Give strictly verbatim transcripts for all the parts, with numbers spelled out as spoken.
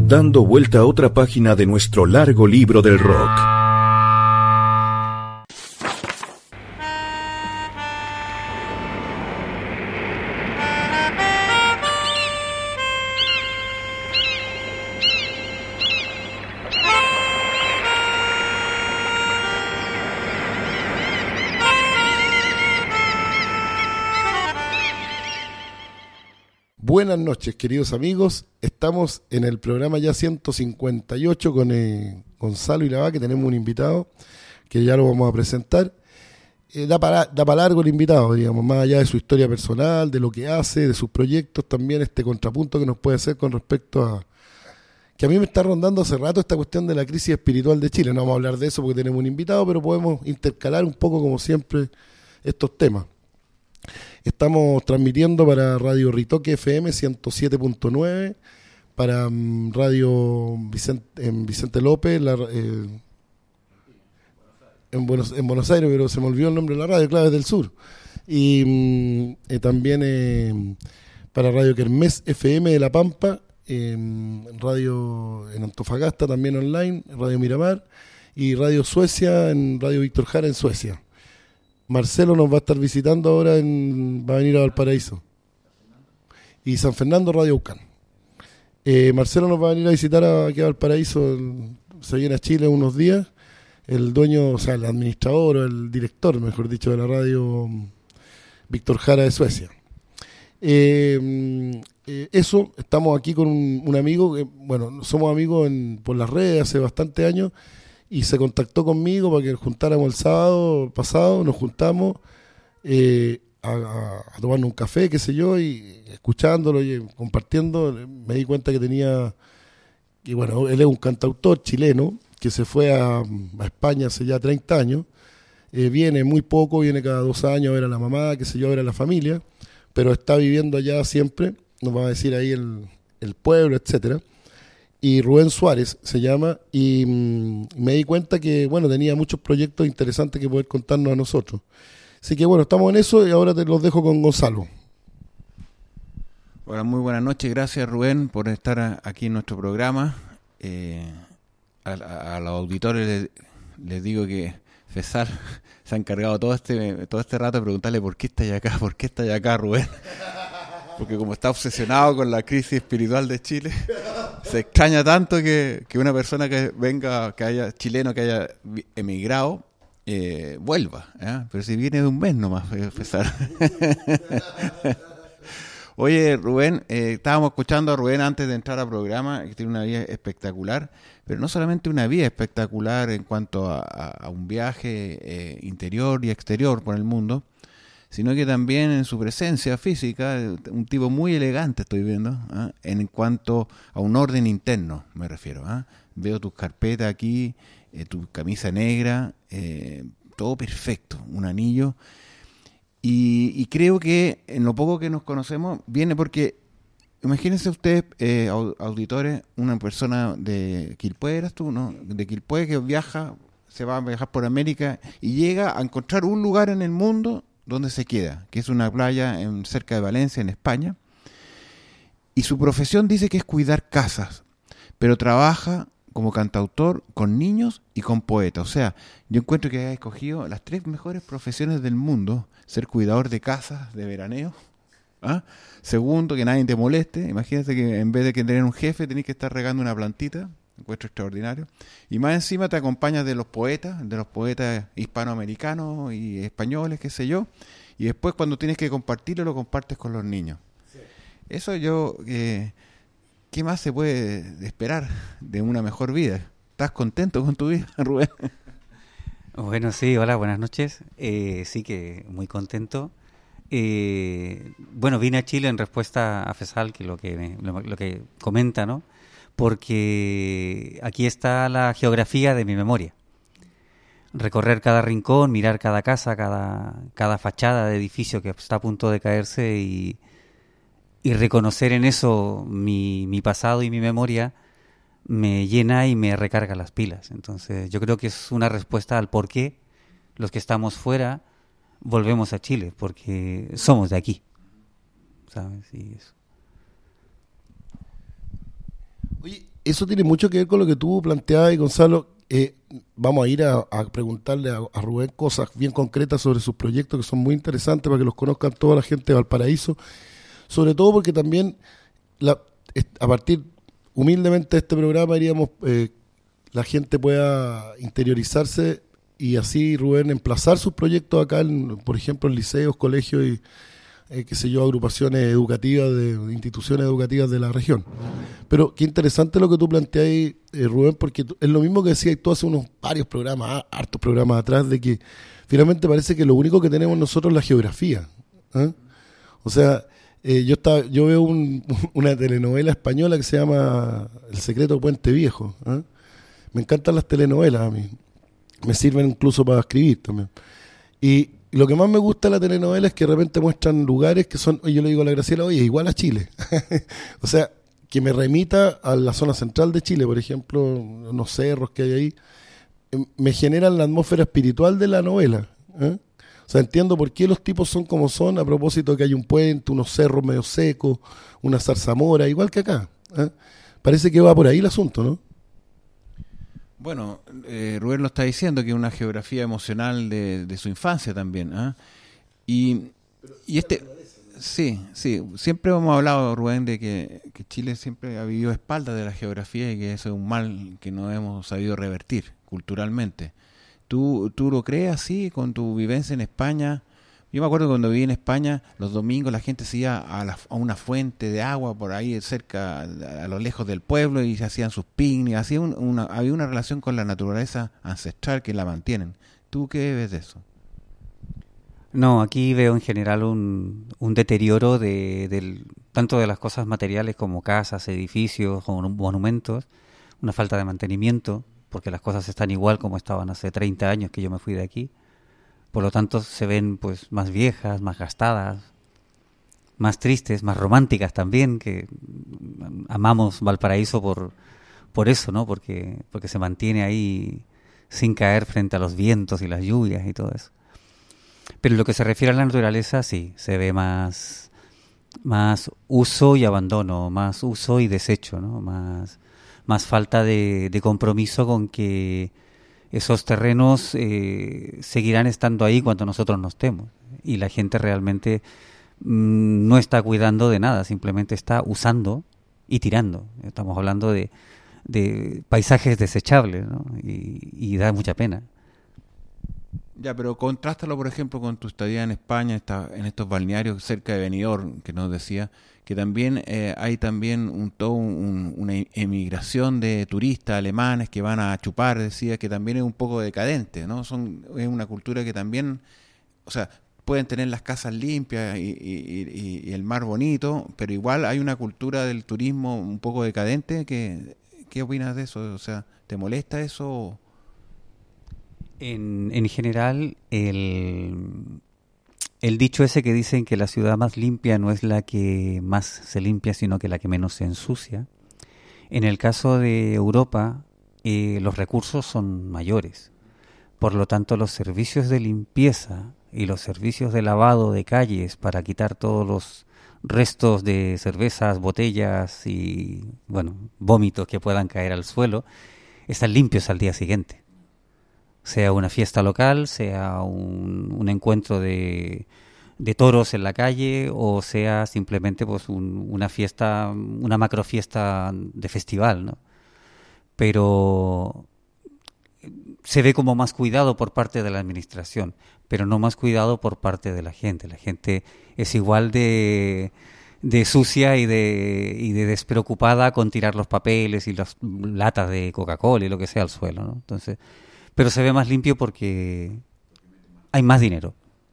dando vuelta a otra página de nuestro largo libro del rock. Buenas noches, queridos amigos. Estamos en el programa ya ciento cincuenta y ocho con eh, Gonzalo Ilava, que tenemos un invitado que ya lo vamos a presentar. Eh, da para da para largo el invitado, digamos, más allá de su historia personal, de lo que hace, de sus proyectos, también este contrapunto que nos puede hacer con respecto a... que a mí me está rondando hace rato esta cuestión de la crisis espiritual de Chile. No vamos a hablar de eso porque tenemos un invitado, pero podemos intercalar un poco, como siempre, estos temas. Estamos transmitiendo para Radio Ritoque F M ciento siete punto nueve, para um, Radio Vicente, en Vicente López, la, eh, en, Buenos, en Buenos Aires, pero se me olvidó el nombre de la radio, claro, es del sur. Y um, eh, también eh, para Radio Kermés F M de La Pampa, eh, Radio en Antofagasta también online, Radio Miramar, y Radio Suecia en Radio Víctor Jara en Suecia. Marcelo nos va a estar visitando ahora, en, va a venir a Valparaíso. Y San Fernando, Radio Ucán. Eh, Marcelo nos va a venir a visitar a, aquí a Valparaíso, el, se viene a Chile unos días. El dueño, o sea, el administrador o el director, mejor dicho, de la radio Víctor Jara de Suecia. Eh, eh, eso, estamos aquí con un, un amigo, que, bueno, somos amigos en, por las redes hace bastante años, y se contactó conmigo para que nos juntáramos el sábado pasado, nos juntamos eh, a, a, a tomarnos un café, qué sé yo, y escuchándolo y compartiendo, me di cuenta que tenía, y bueno, él es un cantautor chileno que se fue a, a España hace ya treinta años, eh, viene muy poco, viene cada dos años a ver a la mamá, qué sé yo, a ver a la familia, pero está viviendo allá siempre, nos va a decir ahí el, el pueblo, etcétera. Y Rubén Suárez se llama, y mmm, me di cuenta que, bueno, tenía muchos proyectos interesantes que poder contarnos a nosotros. Así que, bueno, estamos en eso y ahora te los dejo con Gonzalo. Hola, muy buenas noches. Gracias, Rubén, por estar a, aquí en nuestro programa. Eh, a, a, a los auditores les, les digo que Fesal se ha encargado todo este todo este rato de preguntarle por qué está acá, por qué está acá, Rubén. Porque como está obsesionado con la crisis espiritual de Chile, se extraña tanto que, que una persona que venga, que haya chileno que haya emigrado, eh, vuelva. ¿eh? Pero si viene de un mes nomás, César. Oye, Rubén, eh, estábamos escuchando a Rubén antes de entrar al programa, que tiene una vida espectacular, pero no solamente una vida espectacular en cuanto a, a, a un viaje eh, interior y exterior por el mundo, sino que también en su presencia física, un tipo muy elegante estoy viendo, ¿eh? En cuanto a un orden interno me refiero. ¿eh? Veo tus carpetas aquí, eh, tu camisa negra, eh, todo perfecto, un anillo, y, y creo que en lo poco que nos conocemos viene porque, imagínense ustedes, eh, auditores, una persona de Quilpué, eras tú, ¿no? De Quilpué que viaja, se va a viajar por América y llega a encontrar un lugar en el mundo donde se queda, que es una playa en, cerca de Valencia, en España, y su profesión dice que es cuidar casas, pero trabaja como cantautor con niños y con poetas. O sea, yo encuentro que ha escogido las tres mejores profesiones del mundo: ser cuidador de casas de veraneo, ¿ah? Segundo, que nadie te moleste. Imagínate que en vez de que tener un jefe tenés que estar regando una plantita. Encuentro extraordinario. Y más encima te acompañas de los poetas, de los poetas hispanoamericanos y españoles, qué sé yo, y después cuando tienes que compartirlo, lo compartes con los niños. Sí. Eso yo, eh, ¿qué más se puede esperar de una mejor vida? ¿Estás contento con tu vida, Rubén? Bueno, sí, hola, buenas noches. Eh, sí que muy contento. Eh, bueno, vine a Chile en respuesta a Fesal, que lo que, lo, lo que comenta, ¿no? Porque aquí está la geografía de mi memoria. Recorrer cada rincón, mirar cada casa, cada, cada fachada de edificio que está a punto de caerse y, y reconocer en eso mi, mi pasado y mi memoria me llena y me recarga las pilas. Entonces yo creo que es una respuesta al por qué los que estamos fuera volvemos a Chile, porque somos de aquí, ¿sabes? Y eso. Oye, eso tiene mucho que ver con lo que tú planteabas, y Gonzalo. Eh, vamos a ir a, a preguntarle a, a Rubén cosas bien concretas sobre sus proyectos que son muy interesantes para que los conozcan toda la gente de Valparaíso, sobre todo porque también la, a partir humildemente de este programa diríamos eh, la gente pueda interiorizarse y así Rubén emplazar sus proyectos acá, en, por ejemplo en liceos, colegios y eh, qué sé yo, agrupaciones educativas de, de instituciones educativas de la región. Pero qué interesante lo que tú planteas ahí, eh, Rubén, porque tú, es lo mismo que decías tú hace unos varios programas, hartos programas atrás, de que finalmente parece que lo único que tenemos nosotros es la geografía. ¿eh? O sea, eh, yo estaba, yo veo un, una telenovela española que se llama El secreto de Puente Viejo. ¿eh? Me encantan las telenovelas a mí. Me sirven incluso para escribir también. Y lo que más me gusta de la telenovela es que de repente muestran lugares que son, yo le digo a la Graciela, oye, igual a Chile. O sea, que me remita a la zona central de Chile, por ejemplo, unos cerros que hay ahí, me generan la atmósfera espiritual de la novela. ¿eh? O sea, entiendo por qué los tipos son como son, a propósito de que hay un puente, unos cerros medio secos, una zarzamora, igual que acá. ¿eh? Parece que va por ahí el asunto, ¿no? Bueno, eh, Rubén lo está diciendo, que es una geografía emocional de, de su infancia también. ¿eh? Y, y este... Sí, sí. Siempre hemos hablado, Rubén, de que, que Chile siempre ha vivido a espaldas de la geografía y que eso es un mal que no hemos sabido revertir culturalmente. ¿Tú, tú lo crees así con tu vivencia en España? Yo me acuerdo que cuando viví en España, los domingos la gente se iba a, la, a una fuente de agua por ahí cerca, a, a lo lejos del pueblo, y se hacían sus picnics. Hacía un, una, había una relación con la naturaleza ancestral que la mantienen. ¿Tú qué ves de eso? No, aquí veo en general un, un deterioro de, del, tanto de las cosas materiales como casas, edificios, como monumentos, una falta de mantenimiento, porque las cosas están igual como estaban hace treinta años que yo me fui de aquí. Por lo tanto, se ven pues más viejas, más gastadas, más tristes, más románticas también, que amamos Valparaíso por, por eso, ¿no? Porque, porque se mantiene ahí sin caer frente a los vientos y las lluvias y todo eso. Pero en lo que se refiere a la naturaleza, sí, se ve más, más uso y abandono, más uso y desecho, ¿no? Más, más falta de, de compromiso con que esos terrenos eh, seguirán estando ahí cuando nosotros no estemos. Y la gente realmente mmm, no está cuidando de nada, simplemente está usando y tirando. Estamos hablando de, de paisajes desechables, ¿no? y, y da mucha pena. Ya, pero contrástalo, por ejemplo, con tu estadía en España, esta, en estos balnearios cerca de Benidorm, que nos decía que también eh, hay también un, todo un, una emigración de turistas alemanes que van a chupar, decía que también es un poco decadente, ¿no? Son, es una cultura que también, o sea, pueden tener las casas limpias y, y, y, y el mar bonito, pero igual hay una cultura del turismo un poco decadente. Que, ¿qué opinas de eso? O sea, ¿te molesta eso? En, en general, el, el dicho ese que dicen que la ciudad más limpia no es la que más se limpia, sino que la que menos se ensucia. En el caso de Europa, eh, los recursos son mayores. Por lo tanto, los servicios de limpieza y los servicios de lavado de calles para quitar todos los restos de cervezas, botellas y, bueno, vómitos que puedan caer al suelo, están limpios al día siguiente. Sea una fiesta local, sea un, un encuentro de, de toros en la calle, o sea simplemente pues un, una fiesta, una macro fiesta de festival, ¿no? Pero se ve como más cuidado por parte de la administración, pero no más cuidado por parte de la gente. La gente es igual de, de sucia y de, y de despreocupada con tirar los papeles y las latas de Coca-Cola y lo que sea al suelo, ¿no? Entonces, pero se ve más limpio porque hay más dinero.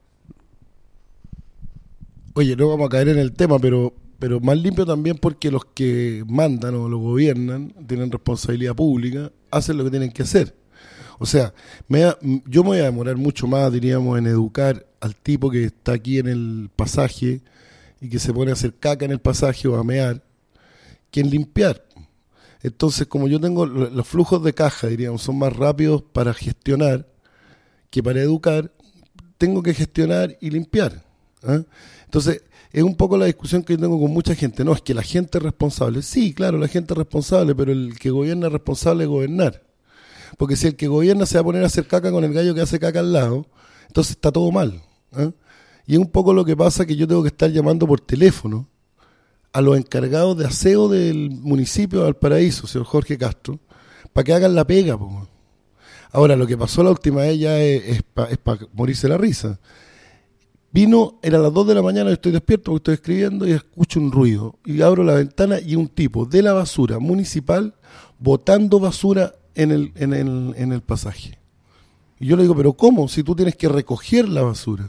Oye, no vamos a caer en el tema, pero pero más limpio también porque los que mandan o lo gobiernan, tienen responsabilidad pública, hacen lo que tienen que hacer. O sea, me da, yo me voy a demorar mucho más, diríamos, en educar al tipo que está aquí en el pasaje y que se pone a hacer caca en el pasaje o a mear, que en limpiar. Entonces, como yo tengo los flujos de caja, diríamos, son más rápidos para gestionar que para educar, tengo que gestionar y limpiar. ¿eh? Entonces, es un poco la discusión que yo tengo con mucha gente. No, es que la gente es responsable. Sí, claro, la gente es responsable, pero el que gobierna es responsable de gobernar. Porque si el que gobierna se va a poner a hacer caca con el gallo que hace caca al lado, entonces está todo mal, ¿eh? Y es un poco lo que pasa, que yo tengo que estar llamando por teléfono a los encargados de aseo del municipio de Valparaíso, señor Jorge Castro, para que hagan la pega, po. Ahora, lo que pasó la última vez ya es, es para es pa morirse la risa. Vino, era las dos de la mañana, yo estoy despierto porque estoy escribiendo y escucho un ruido. Y abro la ventana y un tipo de la basura municipal botando basura en el, en el, en el pasaje. Y yo le digo, ¿pero cómo? Si tú tienes que recoger la basura.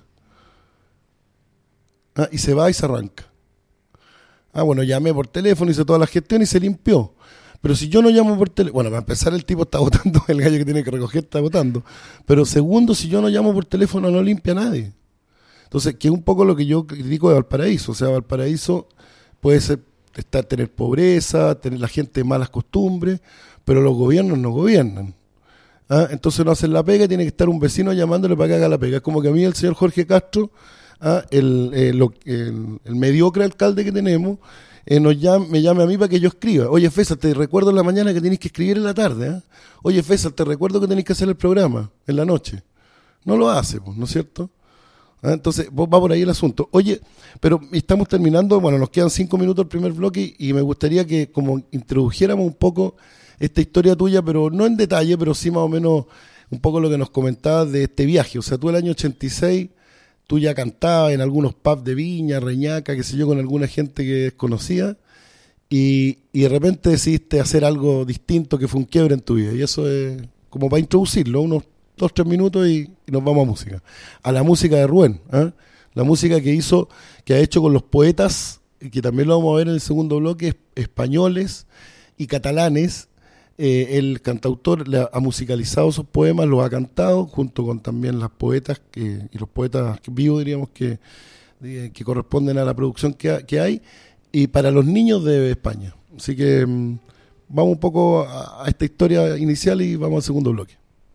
Ah, y se va y se arranca. Ah, bueno, llamé por teléfono, hice toda la gestión y se limpió. Pero si yo no llamo por teléfono, bueno, para empezar el tipo está botando, el gallo que tiene que recoger está botando. Pero segundo, si yo no llamo por teléfono no limpia nadie. Entonces, que es un poco lo que yo critico de Valparaíso. O sea, Valparaíso puede ser, estar, tener pobreza, tener la gente de malas costumbres, pero los gobiernos no gobiernan. ¿Ah? Entonces no hacen la pega y tiene que estar un vecino llamándole para que haga la pega. Es como que a mí el señor Jorge Castro, ¿ah? el, eh, lo, el, el mediocre alcalde que tenemos, eh, nos llame, me llame a mí para que yo escriba. Oye, Fésar, te recuerdo en la mañana que tenés que escribir en la tarde. ¿eh? Oye, Fésar, te recuerdo que tenés que hacer el programa en la noche. No lo hace, pues, ¿no es cierto? ¿Ah? Entonces, vos va por ahí el asunto. Oye, pero estamos terminando, bueno, nos quedan cinco minutos el primer bloque y me gustaría que como introdujéramos un poco esta historia tuya, pero no en detalle, pero sí más o menos un poco lo que nos comentabas de este viaje. O sea, tú el año ochenta y seis, tú ya cantabas en algunos pubs de Viña, Reñaca, qué sé yo, con alguna gente que desconocía, y, y de repente decidiste hacer algo distinto que fue un quiebre en tu vida. Y eso es como para introducirlo, unos dos, tres minutos y, y nos vamos a música. A la música de Rubén, ¿eh? La música que hizo, que ha hecho con los poetas, y que también lo vamos a ver en el segundo bloque, españoles y catalanes. Eh, el cantautor le ha, ha musicalizado esos poemas, los ha cantado, junto con también las poetas que, y los poetas vivos, diríamos, que, de, que corresponden a la producción que, ha, que hay, y para los niños de España. Así que mmm, vamos un poco a, a esta historia inicial y vamos al segundo bloque.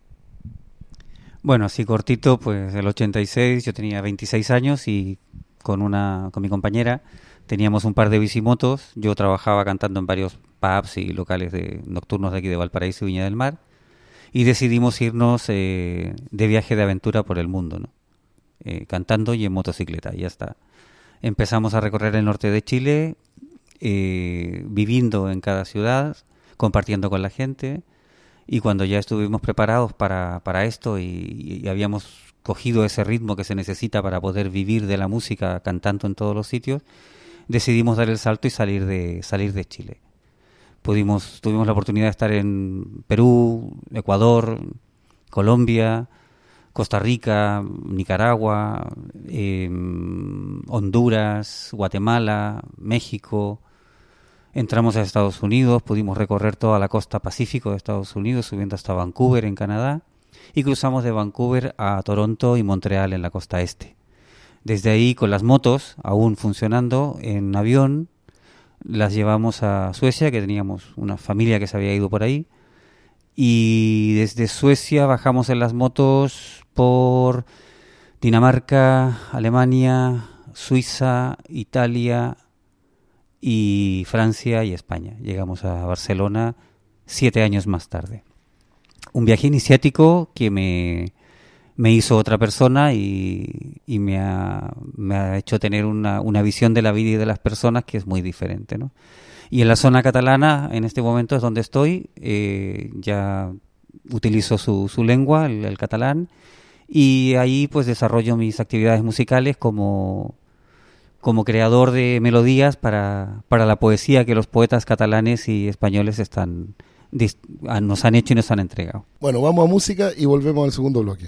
Bueno, así cortito, pues el ochenta y seis yo tenía veintiséis años y con una con mi compañera teníamos un par de bicimotos. Yo trabajaba cantando en varios pubs y locales de nocturnos de aquí de Valparaíso y Viña del Mar, y decidimos irnos eh, de viaje de aventura por el mundo, ¿no? Eh, cantando y en motocicleta, y ya está. Empezamos a recorrer el norte de Chile, eh, viviendo en cada ciudad, compartiendo con la gente, y cuando ya estuvimos preparados para, para esto y, y habíamos cogido ese ritmo que se necesita para poder vivir de la música cantando en todos los sitios, decidimos dar el salto y salir de salir de Chile. Pudimos, tuvimos la oportunidad de estar en Perú, Ecuador, Colombia, Costa Rica, Nicaragua, eh, Honduras, Guatemala, México. Entramos a Estados Unidos, pudimos recorrer toda la costa pacífico de Estados Unidos, subiendo hasta Vancouver, en Canadá, y cruzamos de Vancouver a Toronto y Montreal, en la costa este. Desde ahí, con las motos aún funcionando, en avión, las llevamos a Suecia, que teníamos una familia que se había ido por ahí, y desde Suecia bajamos en las motos por Dinamarca, Alemania, Suiza, Italia y Francia y España. Llegamos a Barcelona siete años más tarde. Un viaje iniciático que me, me hizo otra persona y, y me, ha, me ha hecho tener una, una visión de la vida y de las personas que es muy diferente, ¿no? Y en la zona catalana, en este momento es donde estoy, eh, ya utilizo su, su lengua, el, el catalán, y ahí pues desarrollo mis actividades musicales como, como creador de melodías para, para la poesía que los poetas catalanes y españoles están, nos han hecho y nos han entregado. Bueno, vamos a música y volvemos al segundo bloque.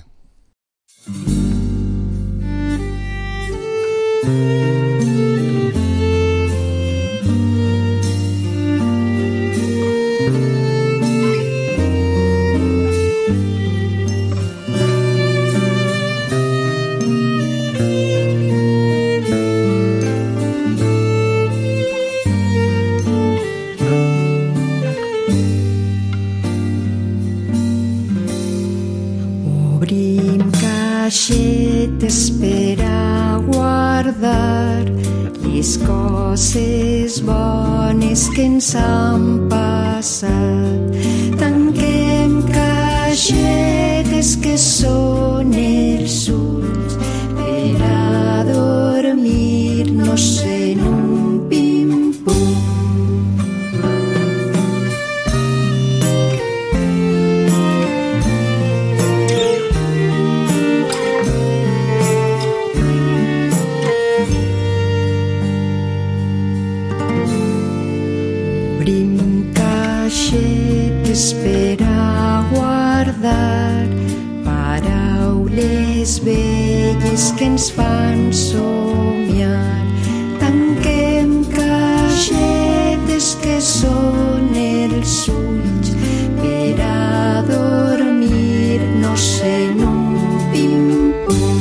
T'espera guardar guardar les coses bones que ens han passat. Tanquem caixetes que són els ulls per a dormir-nos en un pim-pum. Per a guardar paraules velles que ens fan somiar. Tanquem caixetes que són els ulls per a dormir-nos en un pim-pum.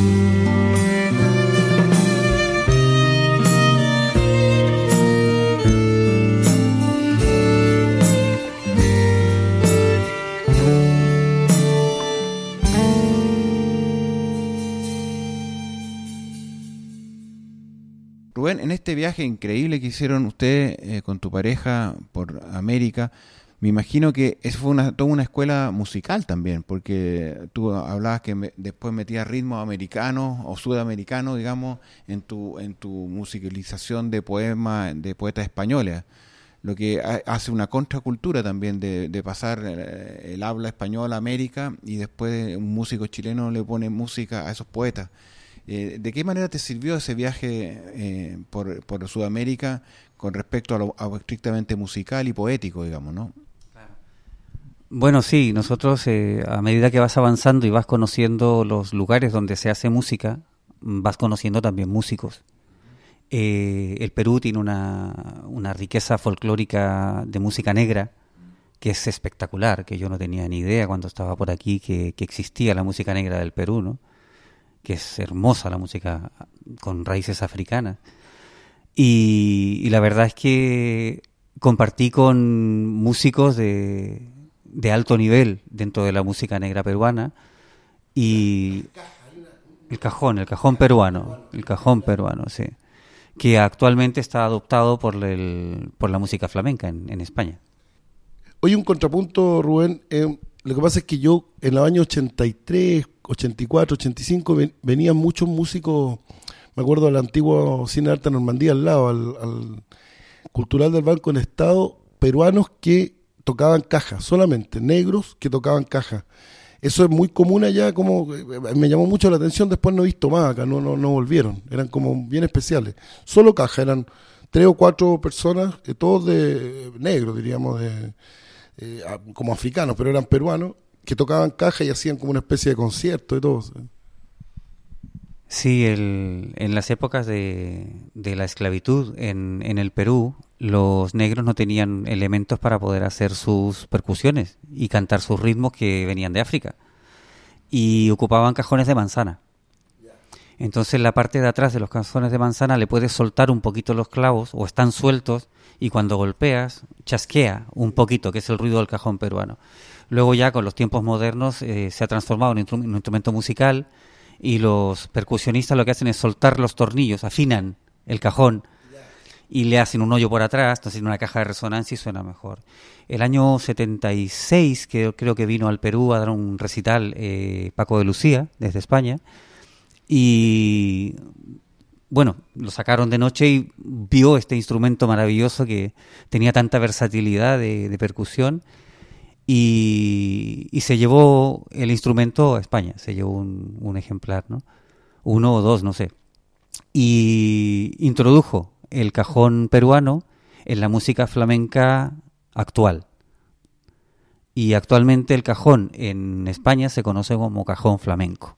Rubén, en este viaje increíble que hicieron ustedes eh, con tu pareja por América, me imagino que eso fue una, toda una escuela musical también, porque tú hablabas que me, después metías ritmos americanos o sudamericanos, digamos, en tu en tu musicalización de poemas de poetas españoles, lo que ha, hace una contracultura también de, de pasar el, el habla española a América y después un músico chileno le pone música a esos poetas. Eh, ¿De qué manera te sirvió ese viaje eh, por, por Sudamérica con respecto a lo, a lo estrictamente musical y poético, digamos, ¿no? Bueno, sí, nosotros eh, a medida que vas avanzando y vas conociendo los lugares donde se hace música, vas conociendo también músicos. Eh, el Perú tiene una, una riqueza folclórica de música negra que es espectacular, que yo no tenía ni idea cuando estaba por aquí que, que existía la música negra del Perú, ¿no? Que es hermosa la música con raíces africanas. Y, y la verdad es que compartí con músicos de, de alto nivel dentro de la música negra peruana y el cajón, el cajón peruano, el cajón peruano, sí, que actualmente está adoptado por, el, por la música flamenca en, en España. Oye, un contrapunto, Rubén, eh, lo que pasa es que yo en los años ochenta y tres, ochenta y cuatro, ochenta y cinco ven, venían muchos músicos, me acuerdo del antiguo Cine de Arte Normandía al lado, al, al Cultural del Banco en Estado, peruanos que tocaban caja, solamente negros que tocaban caja. Eso es muy común allá, como me llamó mucho la atención, después no he visto más acá, no, no, no volvieron, eran como bien especiales, solo caja, eran tres o cuatro personas, eh, todos de negros, diríamos, de eh, como africanos, pero eran peruanos, que tocaban caja y hacían como una especie de concierto y todo. ¿Sí? Sí, el, en las épocas de, de la esclavitud en, en el Perú, los negros no tenían elementos para poder hacer sus percusiones y cantar sus ritmos que venían de África. Y ocupaban cajones de manzana. Entonces la parte de atrás de los cajones de manzana le puedes soltar un poquito los clavos o están sueltos y cuando golpeas chasquea un poquito, que es el ruido del cajón peruano. Luego ya con los tiempos modernos eh, se ha transformado en un instrumento musical y los percusionistas lo que hacen es soltar los tornillos, afinan el cajón y le hacen un hoyo por atrás, entonces una caja de resonancia y suena mejor. El año setenta y seis, que creo que vino al Perú a dar un recital eh, Paco de Lucía, desde España, y bueno, lo sacaron de noche y vio este instrumento maravilloso que tenía tanta versatilidad de, de percusión y, y se llevó el instrumento a España, se llevó un, un ejemplar, ¿no? Uno o dos, no sé, y introdujo el cajón peruano en la música flamenca actual. Y actualmente el cajón en España se conoce como cajón flamenco.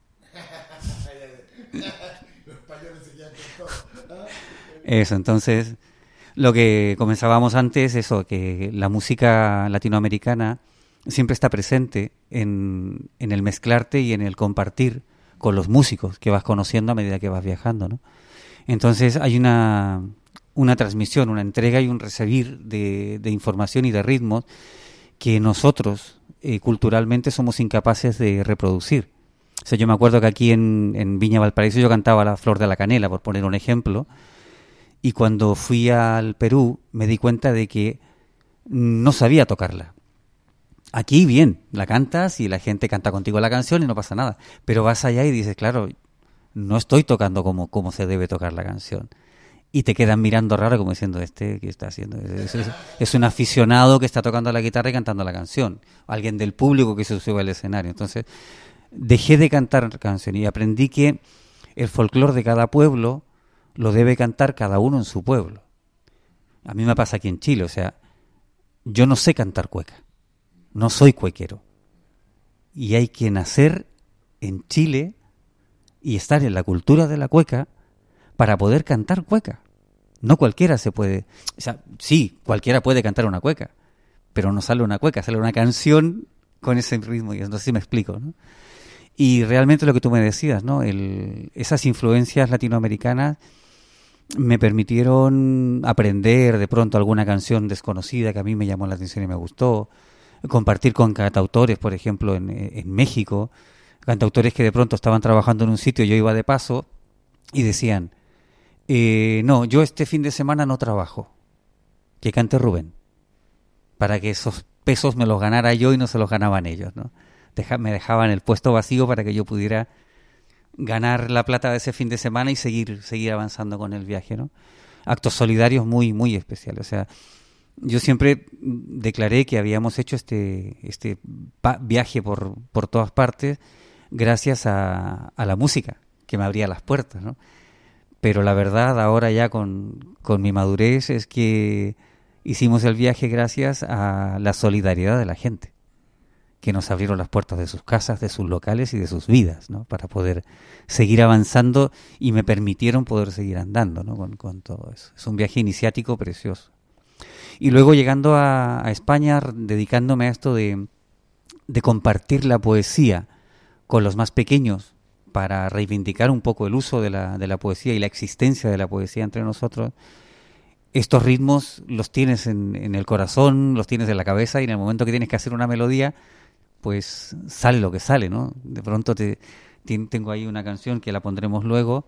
Eso, entonces, lo que comenzábamos antes, eso, que la música latinoamericana siempre está presente en, en el mezclarte y en el compartir con los músicos que vas conociendo a medida que vas viajando, ¿no? Entonces hay una, una transmisión, una entrega y un recibir de, de información y de ritmos que nosotros eh, culturalmente somos incapaces de reproducir. O sea, yo me acuerdo que aquí en, en Viña Valparaíso yo cantaba La Flor de la Canela, por poner un ejemplo, y cuando fui al Perú me di cuenta de que no sabía tocarla. Aquí bien, la cantas y la gente canta contigo la canción y no pasa nada, pero vas allá y dices, claro, no estoy tocando como, como se debe tocar la canción. Y te quedan mirando raro como diciendo, este, ¿qué está haciendo? Es, es, es un aficionado que está tocando la guitarra y cantando la canción. Alguien del público que se sube al escenario. Entonces, dejé de cantar canciones y aprendí que el folclore de cada pueblo lo debe cantar cada uno en su pueblo. A mí me pasa aquí en Chile, o sea, yo no sé cantar cueca. No soy cuequero. Y hay que nacer en Chile y estar en la cultura de la cueca para poder cantar cueca. No cualquiera se puede... O sea, sí, cualquiera puede cantar una cueca, pero no sale una cueca, sale una canción con ese ritmo. Y no sé si me explico, ¿no? Y realmente lo que tú me decías, ¿no? El, esas influencias latinoamericanas me permitieron aprender de pronto alguna canción desconocida que a mí me llamó la atención y me gustó. Compartir con cantautores, por ejemplo, en, en México, cantautores que de pronto estaban trabajando en un sitio, yo iba de paso y decían, eh, no, yo este fin de semana no trabajo, que cante Rubén, para que esos pesos me los ganara yo y no se los ganaban ellos, ¿no? Deja, me dejaban el puesto vacío para que yo pudiera ganar la plata de ese fin de semana y seguir, seguir avanzando con el viaje, ¿no? Actos solidarios muy, muy especiales, o sea, yo siempre declaré que habíamos hecho este este pa- viaje por, por todas partes gracias a, a la música, que me abría las puertas, ¿no? Pero la verdad, ahora ya con, con mi madurez, es que hicimos el viaje gracias a la solidaridad de la gente, que nos abrieron las puertas de sus casas, de sus locales y de sus vidas, ¿no? Para poder seguir avanzando y me permitieron poder seguir andando, ¿no? Con, con todo eso. Es un viaje iniciático precioso. Y luego llegando a, a España, dedicándome a esto de, de compartir la poesía con los más pequeños para reivindicar un poco el uso de la, de la poesía y la existencia de la poesía entre nosotros, estos ritmos los tienes en, en el corazón, los tienes en la cabeza y en el momento que tienes que hacer una melodía, pues sale lo que sale, ¿no? De pronto te, te, tengo ahí una canción que la pondremos luego,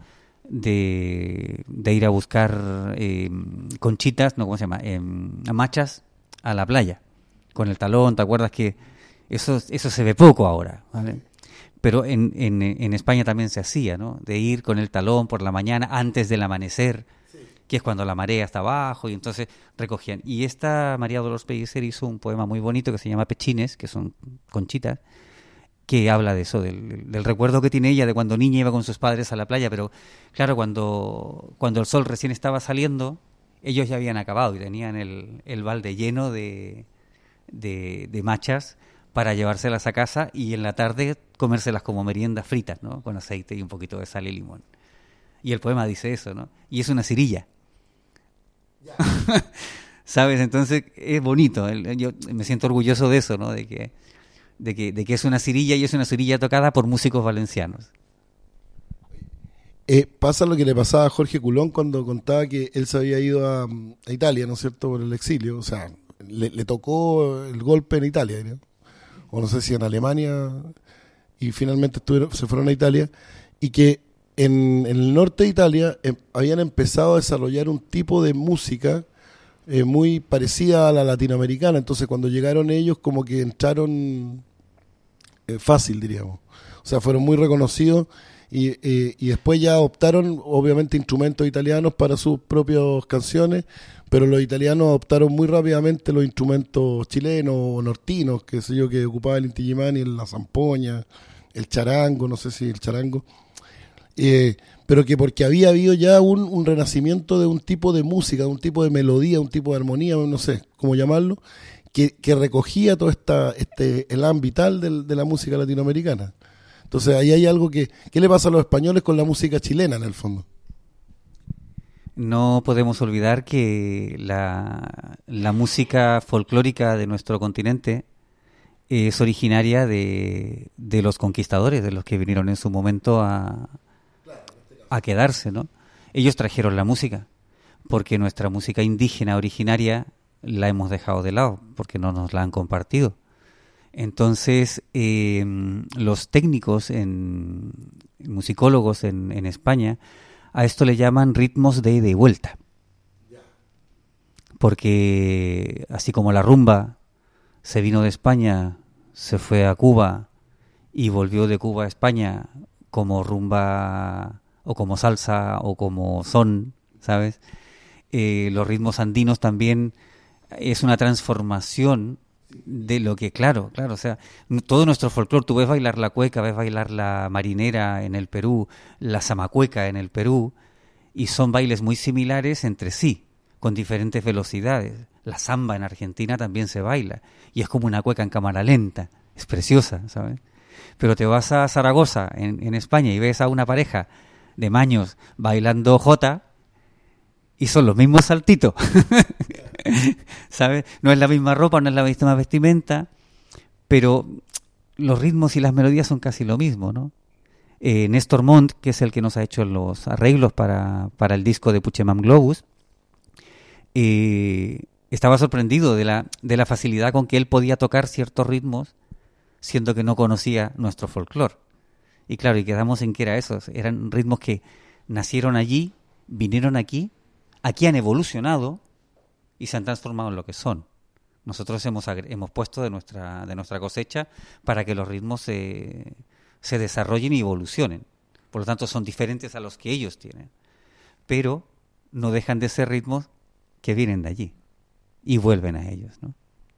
De, de ir a buscar eh, conchitas, no, ¿cómo se llama? Eh, machas a la playa, con el talón. ¿Te acuerdas que eso, eso se ve poco ahora, ¿vale? Pero en, en, en España también se hacía, ¿no? De ir con el talón por la mañana antes del amanecer, sí, que es cuando la marea está abajo, y entonces recogían. Y esta María Dolores Pellicer hizo un poema muy bonito que se llama Pechines, que son conchitas, que habla de eso, del, del recuerdo que tiene ella de cuando niña iba con sus padres a la playa, pero claro, cuando, cuando el sol recién estaba saliendo, ellos ya habían acabado y tenían el, el balde lleno de, de, de machas para llevárselas a casa y en la tarde comérselas como meriendas fritas, ¿no? Con aceite y un poquito de sal y limón. Y el poema dice eso, ¿no? Y es una cirilla. ¿Sabes? Entonces es bonito. Yo me siento orgulloso de eso, ¿no? De que De que, de que es una cirilla y es una cirilla tocada por músicos valencianos. Eh, pasa lo que le pasaba a Jorge Culón cuando contaba que él se había ido a, a Italia, ¿no es cierto?, por el exilio. O sea, le, le tocó el golpe en Italia, ¿no? O no sé si en Alemania, y finalmente estuvieron, se fueron a Italia, y que en, en el norte de Italia eh, habían empezado a desarrollar un tipo de música eh, muy parecida a la latinoamericana. Entonces cuando llegaron ellos como que entraron eh, fácil, diríamos. O sea, fueron muy reconocidos y, eh, y después ya adoptaron obviamente instrumentos italianos para sus propias canciones, pero los italianos adoptaron muy rápidamente los instrumentos chilenos o nortinos, que sé yo, que ocupaba el inti illimani, la zampoña, el charango, no sé si el charango, eh, pero que porque había habido ya un, un renacimiento de un tipo de música, de un tipo de melodía, un tipo de armonía, no sé cómo llamarlo, que, que recogía todo esta, este elan vital de, de la música latinoamericana. Entonces ahí hay algo que... ¿Qué le pasa a los españoles con la música chilena en el fondo? No podemos olvidar que la, la música folclórica de nuestro continente es originaria de, de los conquistadores, de los que vinieron en su momento a, a quedarse, ¿no? Ellos trajeron la música, porque nuestra música indígena originaria la hemos dejado de lado, porque no nos la han compartido. Entonces, eh, los técnicos, en, musicólogos en, en España, a esto le llaman ritmos de ida y vuelta. Porque así como la rumba se vino de España, se fue a Cuba y volvió de Cuba a España como rumba o como salsa o como son, ¿sabes? Eh, los ritmos andinos también es una transformación de lo que, claro, claro, o sea, todo nuestro folclore, tú ves bailar la cueca, ves bailar la marinera en el Perú, la zamacueca en el Perú, y son bailes muy similares entre sí, con diferentes velocidades. La samba en Argentina también se baila, y es como una cueca en cámara lenta, es preciosa, ¿sabes? Pero te vas a Zaragoza, en, en España, y ves a una pareja de maños bailando jota, y son los mismos saltitos, ¿sabes? No es la misma ropa, no es la misma vestimenta, pero los ritmos y las melodías son casi lo mismo, ¿no? Eh, Néstor Montt, que es el que nos ha hecho los arreglos para, para el disco de Puigdemont Globus, eh, estaba sorprendido de la, de la facilidad con que él podía tocar ciertos ritmos, siendo que no conocía nuestro folclore. Y claro, y quedamos en que era eso, eran ritmos que nacieron allí, vinieron aquí, aquí han evolucionado y se han transformado en lo que son. Nosotros hemos hemos puesto de nuestra de nuestra cosecha para que los ritmos se, se desarrollen y evolucionen. Por lo tanto, son diferentes a los que ellos tienen. Pero no dejan de ser ritmos que vienen de allí y vuelven a ellos, ¿no?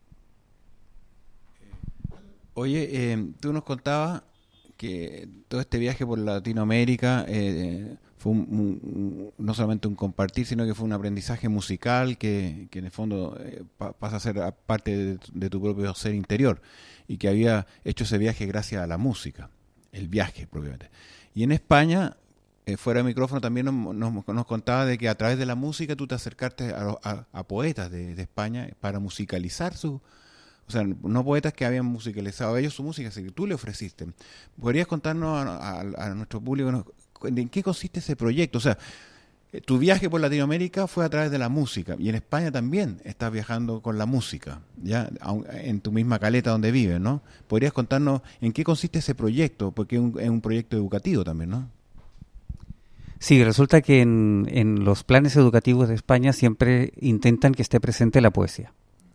Oye, eh, tú nos contabas que todo este viaje por Latinoamérica eh, fue un, un, no solamente un compartir, sino que fue un aprendizaje musical que, que en el fondo eh, pa, pasa a ser parte de, de tu propio ser interior, y que había hecho ese viaje gracias a la música, el viaje propiamente. Y en España, eh, fuera de micrófono, también nos, nos, nos contaba de que a través de la música tú te acercaste a, a, a poetas de, de España para musicalizar su... O sea, no poetas que habían musicalizado ellos su música, sino que tú le ofreciste. ¿Podrías contarnos a, a, a nuestro público en qué consiste ese proyecto? O sea, tu viaje por Latinoamérica fue a través de la música, y en España también estás viajando con la música, ya en tu misma caleta donde vives, ¿no? ¿Podrías contarnos en qué consiste ese proyecto? Porque es un, es un proyecto educativo también, ¿no? Sí, resulta que en, en los planes educativos de España siempre intentan que esté presente la poesía.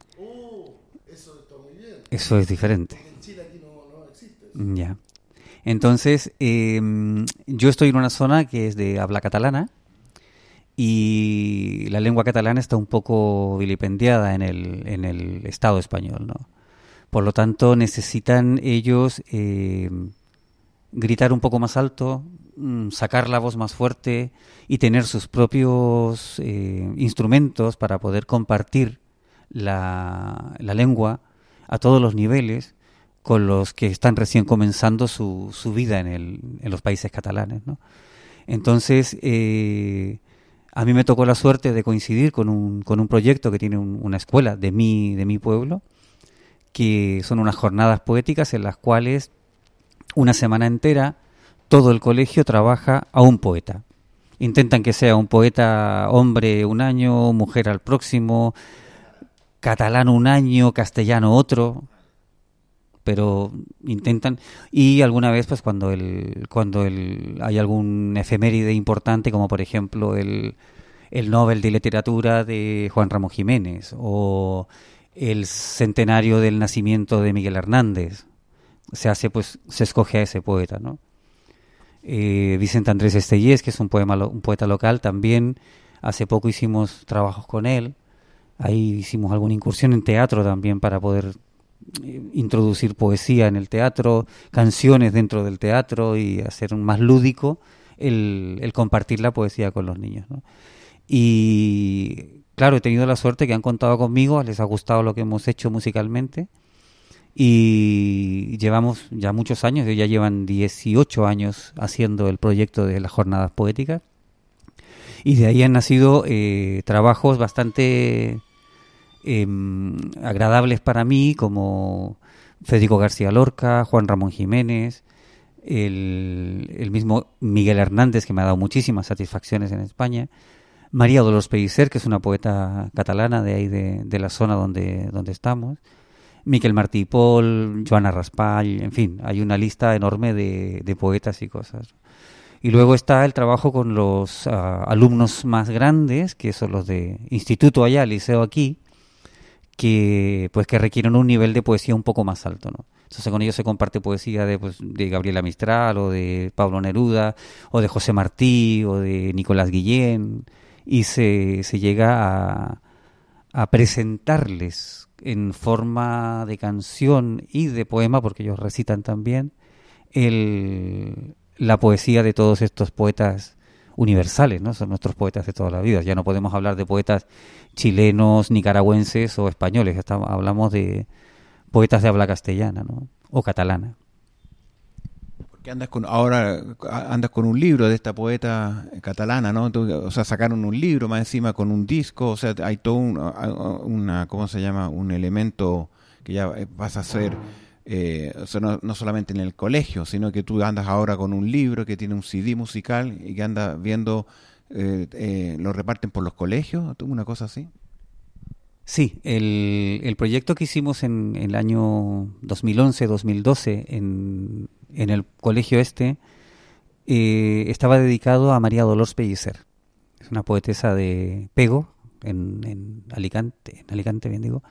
Eso es diferente. En Chile aquí no, no existe eso. Ya. Entonces, eh, yo estoy en una zona que es de habla catalana, y la lengua catalana está un poco vilipendiada en el, en el Estado español, ¿no? Por lo tanto, necesitan ellos eh, gritar un poco más alto, sacar la voz más fuerte y tener sus propios eh, instrumentos para poder compartir la, la lengua a todos los niveles con los que están recién comenzando su, su vida en, el, en los países catalanes, ¿no? Entonces, eh, a mí me tocó la suerte de coincidir con un, con un proyecto que tiene un, una escuela de mi, de mi pueblo, que son unas jornadas poéticas en las cuales una semana entera todo el colegio trabaja a un poeta. Intentan que sea un poeta hombre un año, mujer al próximo, catalán un año, castellano otro, pero intentan. Y alguna vez, pues cuando el cuando el hay algún efeméride importante, como por ejemplo el, el Nobel de Literatura de Juan Ramón Jiménez, o el centenario del nacimiento de Miguel Hernández, se hace, pues se escoge a ese poeta, ¿no? Eh, Vicente Andrés Estellés, que es un poema un poeta local, también hace poco hicimos trabajos con él. Ahí hicimos alguna incursión en teatro también para poder eh, introducir poesía en el teatro, canciones dentro del teatro, y hacer más lúdico el, el compartir la poesía con los niños, ¿no? Y claro, he tenido la suerte que han contado conmigo, les ha gustado lo que hemos hecho musicalmente, y llevamos ya muchos años, ya llevan dieciocho años haciendo el proyecto de las jornadas poéticas. Y de ahí han nacido eh, trabajos bastante eh, agradables para mí, como Federico García Lorca, Juan Ramón Jiménez, el, el mismo Miguel Hernández, que me ha dado muchísimas satisfacciones en España, María Dolors Pellicer, que es una poeta catalana de ahí de, de la zona donde, donde estamos, Miquel Martí i Pol, Joana Raspall, en fin, hay una lista enorme de, de poetas y cosas. Y luego está el trabajo con los uh, alumnos más grandes, que son los de instituto allá, liceo aquí, que pues que requieren un nivel de poesía un poco más alto, ¿no? Entonces con ellos se comparte poesía de, pues, de Gabriela Mistral, o de Pablo Neruda, o de José Martí, o de Nicolás Guillén, y se, se llega a, a presentarles en forma de canción y de poema, porque ellos recitan también, el... la poesía de todos estos poetas universales, ¿no? Son nuestros poetas de toda la vida. Ya no podemos hablar de poetas chilenos, nicaragüenses o españoles. Estamos, hablamos de poetas de habla castellana, ¿no? O catalana. Porque andas con, ahora andas con un libro de esta poeta catalana, ¿no? Entonces, o sea, sacaron un libro más encima con un disco. O sea, hay todo un, una, ¿cómo se llama? Un elemento que ya pasa a ser... Eh, o sea, no, no solamente en el colegio, sino que tú andas ahora con un libro que tiene un C D musical y que andas viendo, eh, eh, lo reparten por los colegios, una cosa así. Sí, el, el proyecto que hicimos en, en el año dos mil once, dos mil doce en, en el colegio este eh, estaba dedicado a María Dolors Pellicer. Es una poetesa de Pego, en, en Alicante, en Alicante bien digo,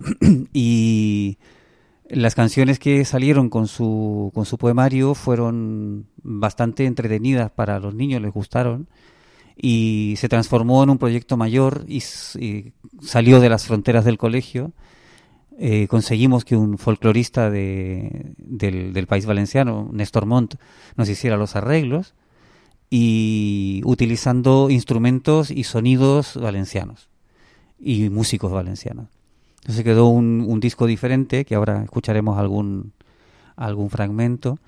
y las canciones que salieron con su con su poemario fueron bastante entretenidas para los niños, les gustaron, y se transformó en un proyecto mayor y, y salió de las fronteras del colegio. Eh, conseguimos que un folclorista de, del, del País Valenciano, Néstor Montt, nos hiciera los arreglos, y utilizando instrumentos y sonidos valencianos y músicos valencianos. Entonces quedó un, un disco diferente, que ahora escucharemos algún, algún fragmento,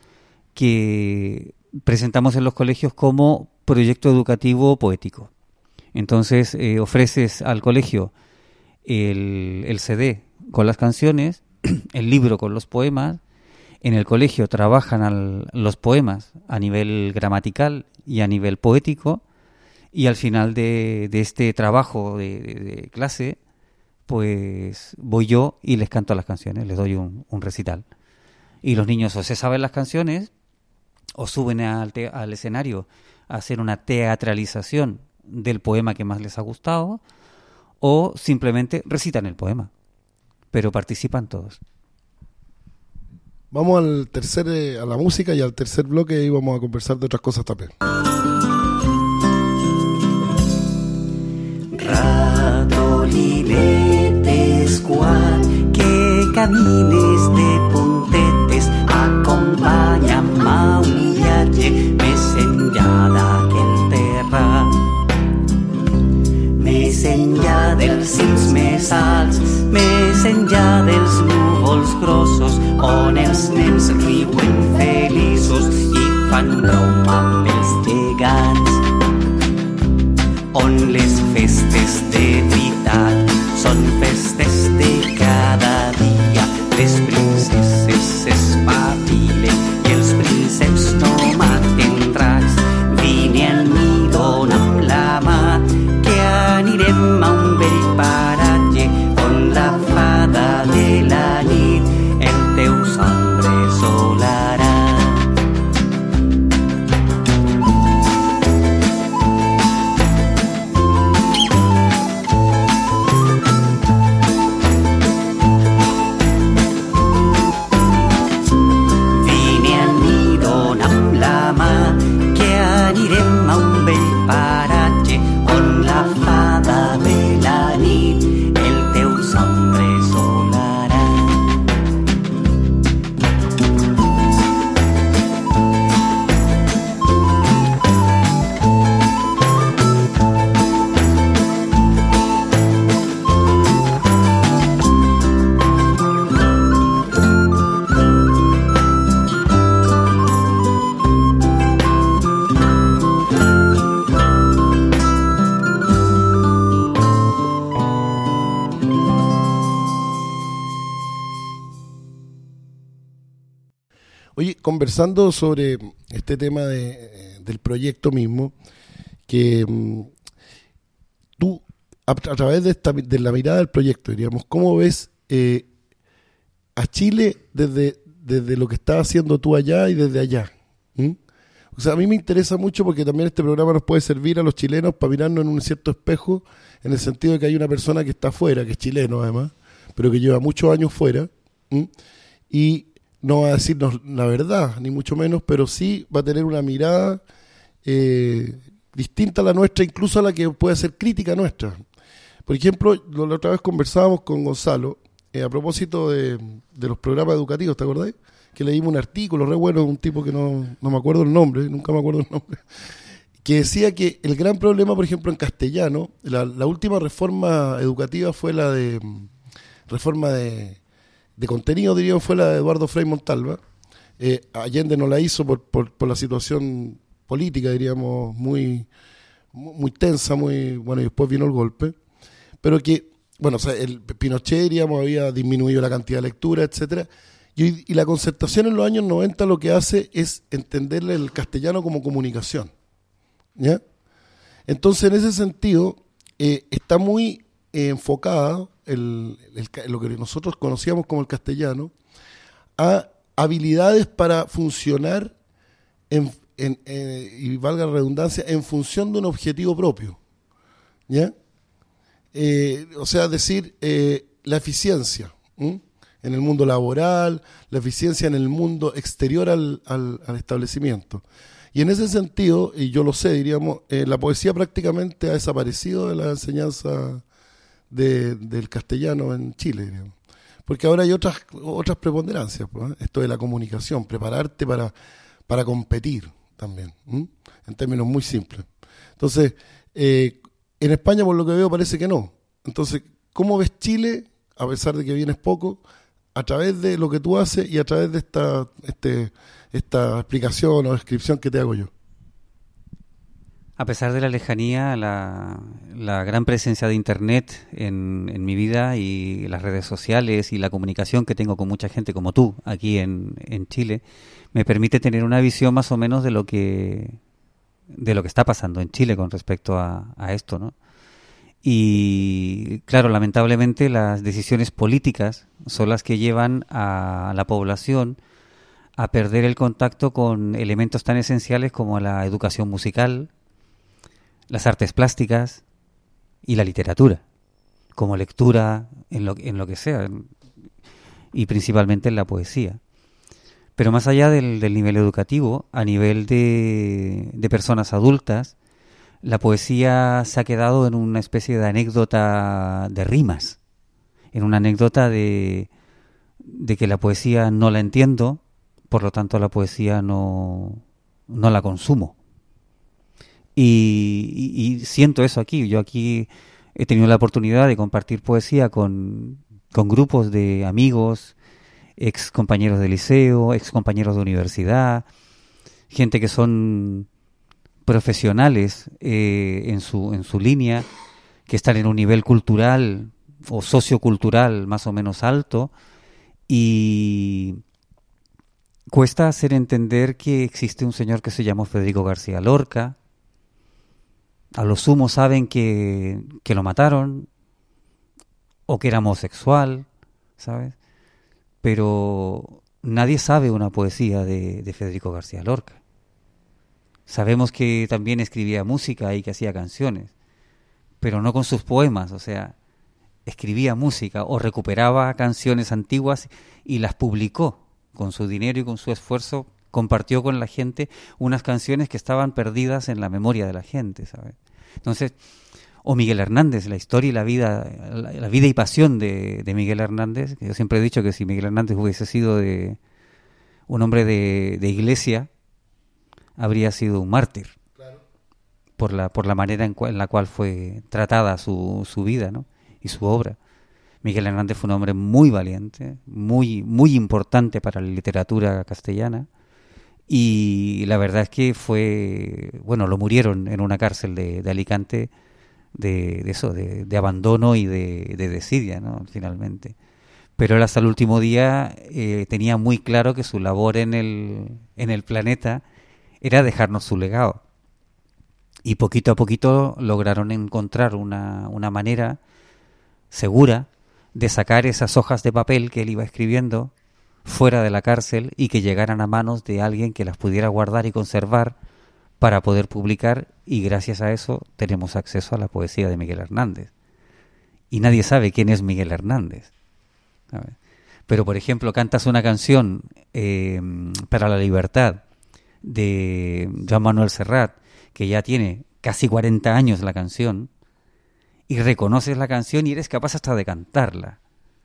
que presentamos en los colegios como proyecto educativo poético. Entonces eh, ofreces al colegio el, el C D con las canciones, el libro con los poemas. En el colegio trabajan al, los poemas a nivel gramatical y a nivel poético, y al final de, de este trabajo de, de, de clase, pues voy yo y les canto las canciones, les doy un, un recital. Y los niños o se saben las canciones o suben al, te- al escenario a hacer una teatralización del poema que más les ha gustado, o simplemente recitan el poema, pero participan todos. Vamos al tercer, eh, a la música, y al tercer bloque y vamos a conversar de otras cosas también. Ratolinetes, quan que camines de puntetes, acompanya'm a un viatge més enllà d'aquest terra, més enllà dels cims més alts, més enllà dels núvols grossos, on els nens riuen feliços i fan broma amb els gegants, on les festes de veritat són festes de cada dia. Les princeses s'espavilen i els prínceps no maten dracs. Vine al mi, dona'm la mà, que anirem a un vell paratge on la fada de la nit el teu son bresolarà. Anirem a un vell paratge on la fada de la nit el teu son bresolarà. Oye, conversando sobre este tema de, del proyecto mismo, que mm, tú, a, a través de, esta, de la mirada del proyecto, diríamos, ¿cómo ves eh, a Chile desde, desde lo que estás haciendo tú allá y desde allá. ¿Mm? O sea, a mí me interesa mucho porque también este programa nos puede servir a los chilenos para mirarnos en un cierto espejo, en el sentido de que hay una persona que está afuera, que es chileno además, pero que lleva muchos años fuera, ¿m? Y no va a decirnos la verdad, ni mucho menos, pero sí va a tener una mirada eh, distinta a la nuestra, incluso a la que puede ser crítica nuestra. Por ejemplo, la otra vez conversábamos con Gonzalo eh, a propósito de, de los programas educativos, ¿te acordás? Que leímos un artículo re bueno de un tipo que no, no me acuerdo el nombre, nunca me acuerdo el nombre, que decía que el gran problema, por ejemplo, en castellano, la, la última reforma educativa fue la de, reforma de, de contenido, diríamos, fue la de Eduardo Frei Montalva. Eh, Allende no la hizo por, por, por la situación política, diríamos, muy, muy tensa, muy, bueno, y después vino el golpe, pero que, bueno, o sea, el Pinochet, diríamos, había disminuido la cantidad de lectura, etcétera. Y, y la Concertación en los años noventa lo que hace es entenderle el castellano como comunicación, ¿ya? Entonces, en ese sentido, eh, está muy eh, enfocada el, el, el, lo que nosotros conocíamos como el castellano a habilidades para funcionar, en, en, en, y valga la redundancia, en función de un objetivo propio, ¿ya? Eh, o sea, decir, eh, la eficiencia, ¿m? En el mundo laboral, la eficiencia en el mundo exterior al, al, al establecimiento. Y en ese sentido, y yo lo sé, diríamos, eh, la poesía prácticamente ha desaparecido de la enseñanza de, del castellano en Chile, diríamos. Porque ahora hay otras otras preponderancias, pues, ¿eh? Esto de la comunicación, prepararte para, para competir también, ¿m? En términos muy simples. Entonces, eh, en España, por lo que veo, parece que no. Entonces, ¿cómo ves Chile, a pesar de que vienes poco, a través de lo que tú haces y a través de esta este, esta explicación o descripción que te hago yo? A pesar de la lejanía, la, la gran presencia de Internet en, en mi vida y las redes sociales y la comunicación que tengo con mucha gente como tú aquí en, en Chile, me permite tener una visión más o menos de lo que de lo que está pasando en Chile con respecto a, a esto, ¿no? Y claro, lamentablemente las decisiones políticas son las que llevan a la población a perder el contacto con elementos tan esenciales como la educación musical, las artes plásticas y la literatura, como lectura en lo, en lo que sea, y principalmente en la poesía. Pero más allá del, del nivel educativo, a nivel de, de personas adultas, la poesía se ha quedado en una especie de anécdota de rimas, en una anécdota de, de que la poesía no la entiendo, por lo tanto la poesía no, no la consumo. Y, y, y siento eso aquí. Yo aquí he tenido la oportunidad de compartir poesía con, con grupos de amigos, ex compañeros de liceo, ex compañeros de universidad, gente que son profesionales eh, en su en su línea, que están en un nivel cultural o sociocultural más o menos alto, y cuesta hacer entender que existe un señor que se llama Federico García Lorca. A lo sumo saben que, que lo mataron o que era homosexual, ¿sabes? Pero nadie sabe una poesía de, de Federico García Lorca. Sabemos que también escribía música y que hacía canciones, pero no con sus poemas, o sea, escribía música o recuperaba canciones antiguas y las publicó con su dinero y con su esfuerzo, compartió con la gente unas canciones que estaban perdidas en la memoria de la gente, ¿sabes? Entonces, o Miguel Hernández, la historia y la vida, la, la vida y pasión de, de Miguel Hernández, que yo siempre he dicho que si Miguel Hernández hubiese sido de un hombre de, de iglesia, habría sido un mártir, claro, por la por la manera en, cua, en la cual fue tratada su, su vida, ¿no? Y su obra. Miguel Hernández fue un hombre muy valiente, muy muy importante para la literatura castellana, y la verdad es que fue, bueno, lo murieron en una cárcel de, de Alicante de, de eso, de, de abandono y de, de desidia, ¿no? Finalmente. Pero él hasta el último día eh, tenía muy claro que su labor en el en el planeta era dejarnos su legado. Y poquito a poquito lograron encontrar una, una manera segura de sacar esas hojas de papel que él iba escribiendo fuera de la cárcel y que llegaran a manos de alguien que las pudiera guardar y conservar para poder publicar, y gracias a eso tenemos acceso a la poesía de Miguel Hernández. Y nadie sabe quién es Miguel Hernández. A ver. Pero, por ejemplo, cantas una canción eh, para la libertad de Joan Manuel Serrat, que ya tiene casi cuarenta años la canción, y reconoces la canción y eres capaz hasta de cantarla.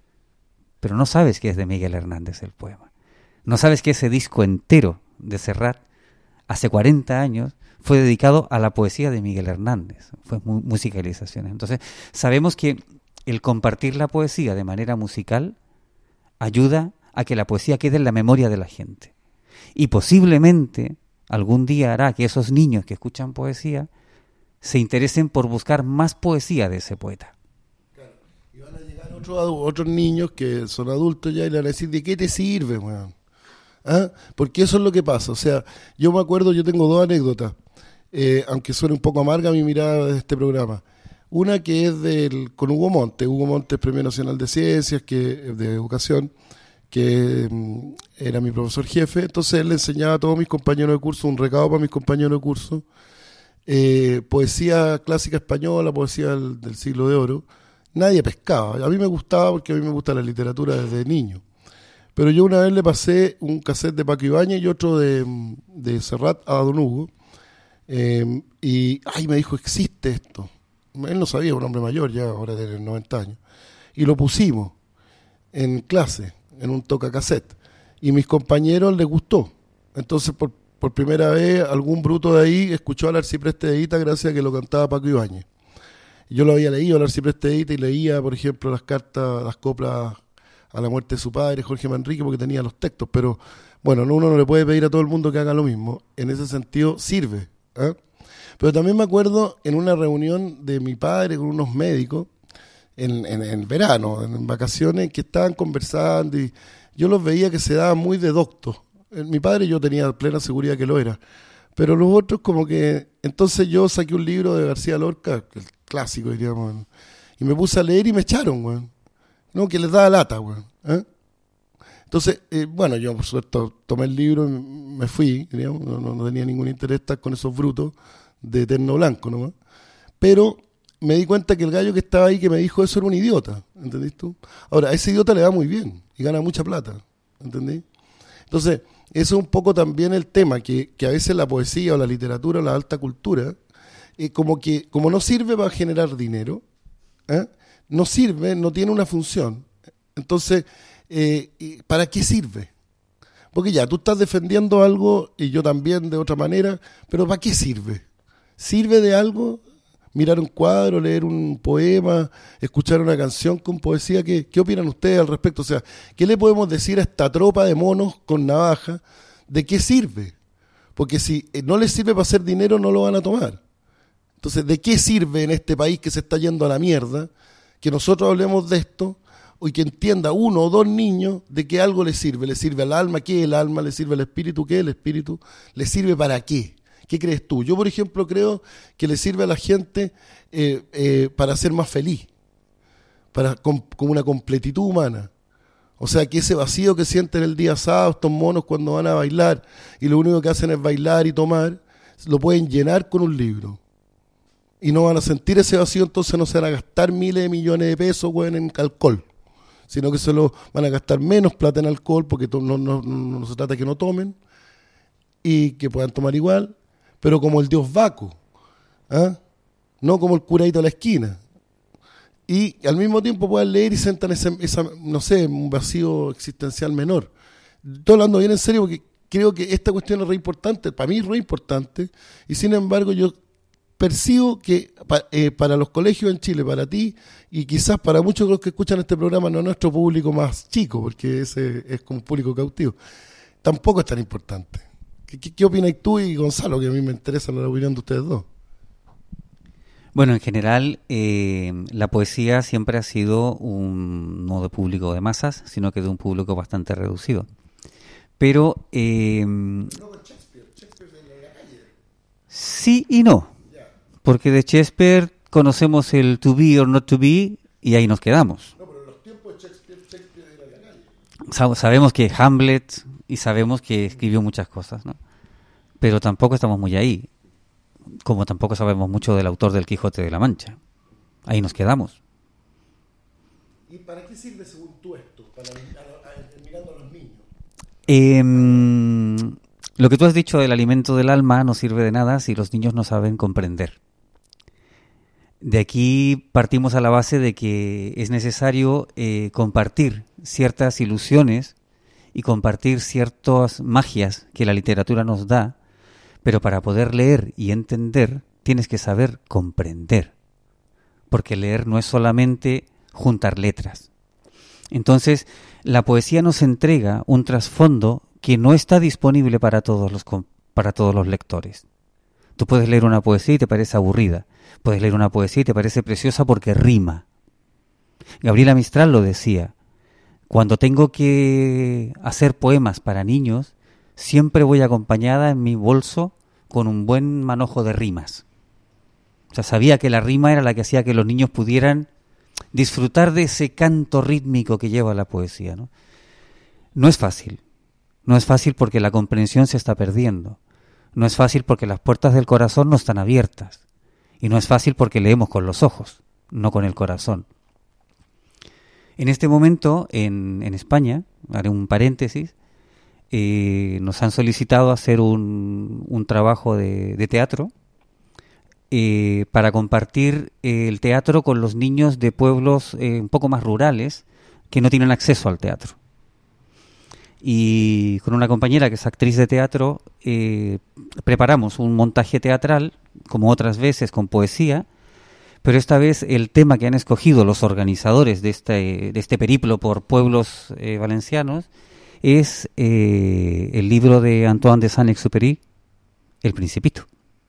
Pero no sabes que es de Miguel Hernández el poema. No sabes que ese disco entero de Serrat, hace cuarenta años, fue dedicado a la poesía de Miguel Hernández. Fue mu- musicalizaciones. Entonces, sabemos que el compartir la poesía de manera musical ayuda a que la poesía quede en la memoria de la gente. Y posiblemente algún día hará que esos niños que escuchan poesía se interesen por buscar más poesía de ese poeta. Claro. Y van a llegar otros, otros niños que son adultos ya y le van a decir, ¿de qué te sirve, weón? ¿Ah? Porque eso es lo que pasa. O sea, yo me acuerdo, yo tengo dos anécdotas, eh, aunque suene un poco amarga mi mirada de este programa. Una que es del con Hugo Montes. Hugo Montes, Premio Nacional de Ciencias, que de Educación, que um, era mi profesor jefe. Entonces él le enseñaba a todos mis compañeros de curso, un recado para mis compañeros de curso, eh, poesía clásica española, poesía del, del siglo de oro. Nadie pescaba. A mí me gustaba porque a mí me gusta la literatura desde niño. Pero yo una vez le pasé un cassette de Paco Ibáñez y otro de, de Serrat a don Hugo. Eh, y ay, me dijo, existe esto. Él no sabía, un hombre mayor ya, ahora de noventa años. Y lo pusimos en clase, en un toca cassette. Y mis compañeros les gustó. Entonces, por, por primera vez, algún bruto de ahí escuchó al Arcipreste de Ita gracias a que lo cantaba Paco Ibáñez. Yo lo había leído al Arcipreste de Ita y leía, por ejemplo, las cartas, las coplas a la muerte de su padre, Jorge Manrique, porque tenía los textos. Pero, bueno, uno no le puede pedir a todo el mundo que haga lo mismo. En ese sentido, sirve. ¿eh? Pero también me acuerdo en una reunión de mi padre con unos médicos, en, en, en verano, en vacaciones, que estaban conversando y yo los veía que se daban muy de doctos. Mi padre yo tenía plena seguridad que lo era, pero los otros como que... Entonces yo saqué un libro de García Lorca, el clásico diríamos, y me puse a leer y me echaron, güey. No, que les daba lata, güey. ¿eh? Entonces, eh, bueno, yo por supuesto tomé el libro y me fui, digamos, no, no tenía ningún interés estar con esos brutos de terno blanco nomás. Pero me di cuenta que el gallo que estaba ahí que me dijo eso era un idiota, ¿entendés tú? Ahora, a ese idiota le va muy bien y gana mucha plata, ¿entendés? Entonces, eso es un poco también el tema, que, que a veces la poesía o la literatura o la alta cultura, eh, como que como no sirve para generar dinero, ¿eh? no sirve, no tiene una función. Entonces, eh, ¿para qué sirve? Porque ya, tú estás defendiendo algo y yo también de otra manera, pero ¿para qué sirve? ¿Sirve de algo? Mirar un cuadro, leer un poema, escuchar una canción con poesía. ¿Qué, qué opinan ustedes al respecto? O sea, ¿qué le podemos decir a esta tropa de monos con navaja? ¿De qué sirve? Porque si no les sirve para hacer dinero, no lo van a tomar. Entonces, ¿de qué sirve en este país que se está yendo a la mierda que nosotros hablemos de esto y que entienda uno o dos niños de que algo le sirve? ¿Le sirve al alma? ¿Qué es el alma? ¿Le sirve al espíritu? ¿Qué es el espíritu? ¿Le sirve para qué? ¿Qué crees tú? Yo, por ejemplo, creo que le sirve a la gente eh, eh, para ser más feliz, para com, como una completitud humana. O sea, que ese vacío que sienten el día sábado estos monos cuando van a bailar y lo único que hacen es bailar y tomar, lo pueden llenar con un libro. Y no van a sentir ese vacío, entonces no se van a gastar miles de millones de pesos, güey, en alcohol, sino que se lo van a gastar menos plata en alcohol, porque to, no, no, no, no se trata de que no tomen y que puedan tomar igual, pero como el dios Baco, ¿ah? No como el curadito de la esquina. Y al mismo tiempo puedan leer y sentan ese, esa, no sé, un vacío existencial menor. Estoy hablando bien en serio porque creo que esta cuestión es re importante, para mí es re importante, y sin embargo yo percibo que pa, eh, para los colegios en Chile, para ti, y quizás para muchos de los que escuchan este programa, no nuestro público más chico, porque ese es como un público cautivo, tampoco es tan importante. ¿Qué, qué, qué opinas tú y Gonzalo? Que a mí me interesa la opinión de ustedes dos. Bueno, en general, eh, la poesía siempre ha sido un, no de público de masas, sino que de un público bastante reducido. Pero... Eh, sí y no. Porque de Shakespeare conocemos el to be or not to be y ahí nos quedamos. No, pero en los tiempos Sabemos que Hamlet y sabemos que escribió muchas cosas, ¿no? Pero tampoco estamos muy ahí, como tampoco sabemos mucho del autor del Quijote de la Mancha. Ahí nos quedamos. ¿Y para qué sirve según tú esto? Para, a, a, mirando a los niños. Eh, lo que tú has dicho del alimento del alma no sirve de nada si los niños no saben comprender. De aquí partimos a la base de que es necesario eh, compartir ciertas ilusiones y compartir ciertas magias que la literatura nos da, pero para poder leer y entender tienes que saber comprender, porque leer no es solamente juntar letras. Entonces, la poesía nos entrega un trasfondo que no está disponible para todos los, para todos los lectores. Tú puedes leer una poesía y te parece aburrida. Puedes leer una poesía y te parece preciosa porque rima. Gabriela Mistral lo decía. Cuando tengo que hacer poemas para niños, siempre voy acompañada en mi bolso con un buen manojo de rimas. O sea, sabía que la rima era la que hacía que los niños pudieran disfrutar de ese canto rítmico que lleva la poesía, ¿no? No es fácil. No es fácil porque la comprensión se está perdiendo. No es fácil porque las puertas del corazón no están abiertas. Y no es fácil porque leemos con los ojos, no con el corazón. En este momento, en, en España, haré un paréntesis, eh, nos han solicitado hacer un, un trabajo de, de teatro eh, para compartir eh, el teatro con los niños de pueblos eh, un poco más rurales que no tienen acceso al teatro. Y con una compañera que es actriz de teatro, eh, preparamos un montaje teatral, como otras veces, con poesía, pero esta vez el tema que han escogido los organizadores de este, de este periplo por pueblos eh, valencianos es eh, el libro de Antoine de Saint-Exupéry, El Principito.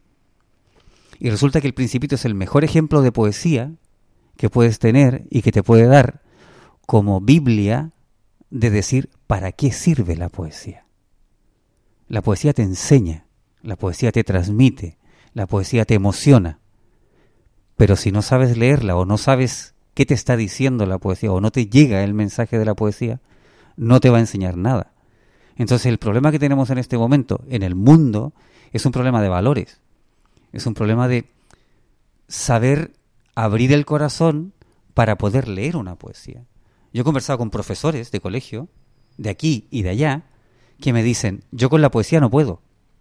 Y resulta que El Principito es el mejor ejemplo de poesía que puedes tener y que te puede dar como Biblia de decir para qué sirve la poesía. La poesía te enseña, la poesía te transmite, la poesía te emociona. Pero si no sabes leerla o no sabes qué te está diciendo la poesía o no te llega el mensaje de la poesía, no te va a enseñar nada. Entonces el problema que tenemos en este momento en el mundo es un problema de valores. Es un problema de saber abrir el corazón para poder leer una poesía. Yo he conversado con profesores de colegio, de aquí y de allá, que me dicen, yo con la poesía no puedo.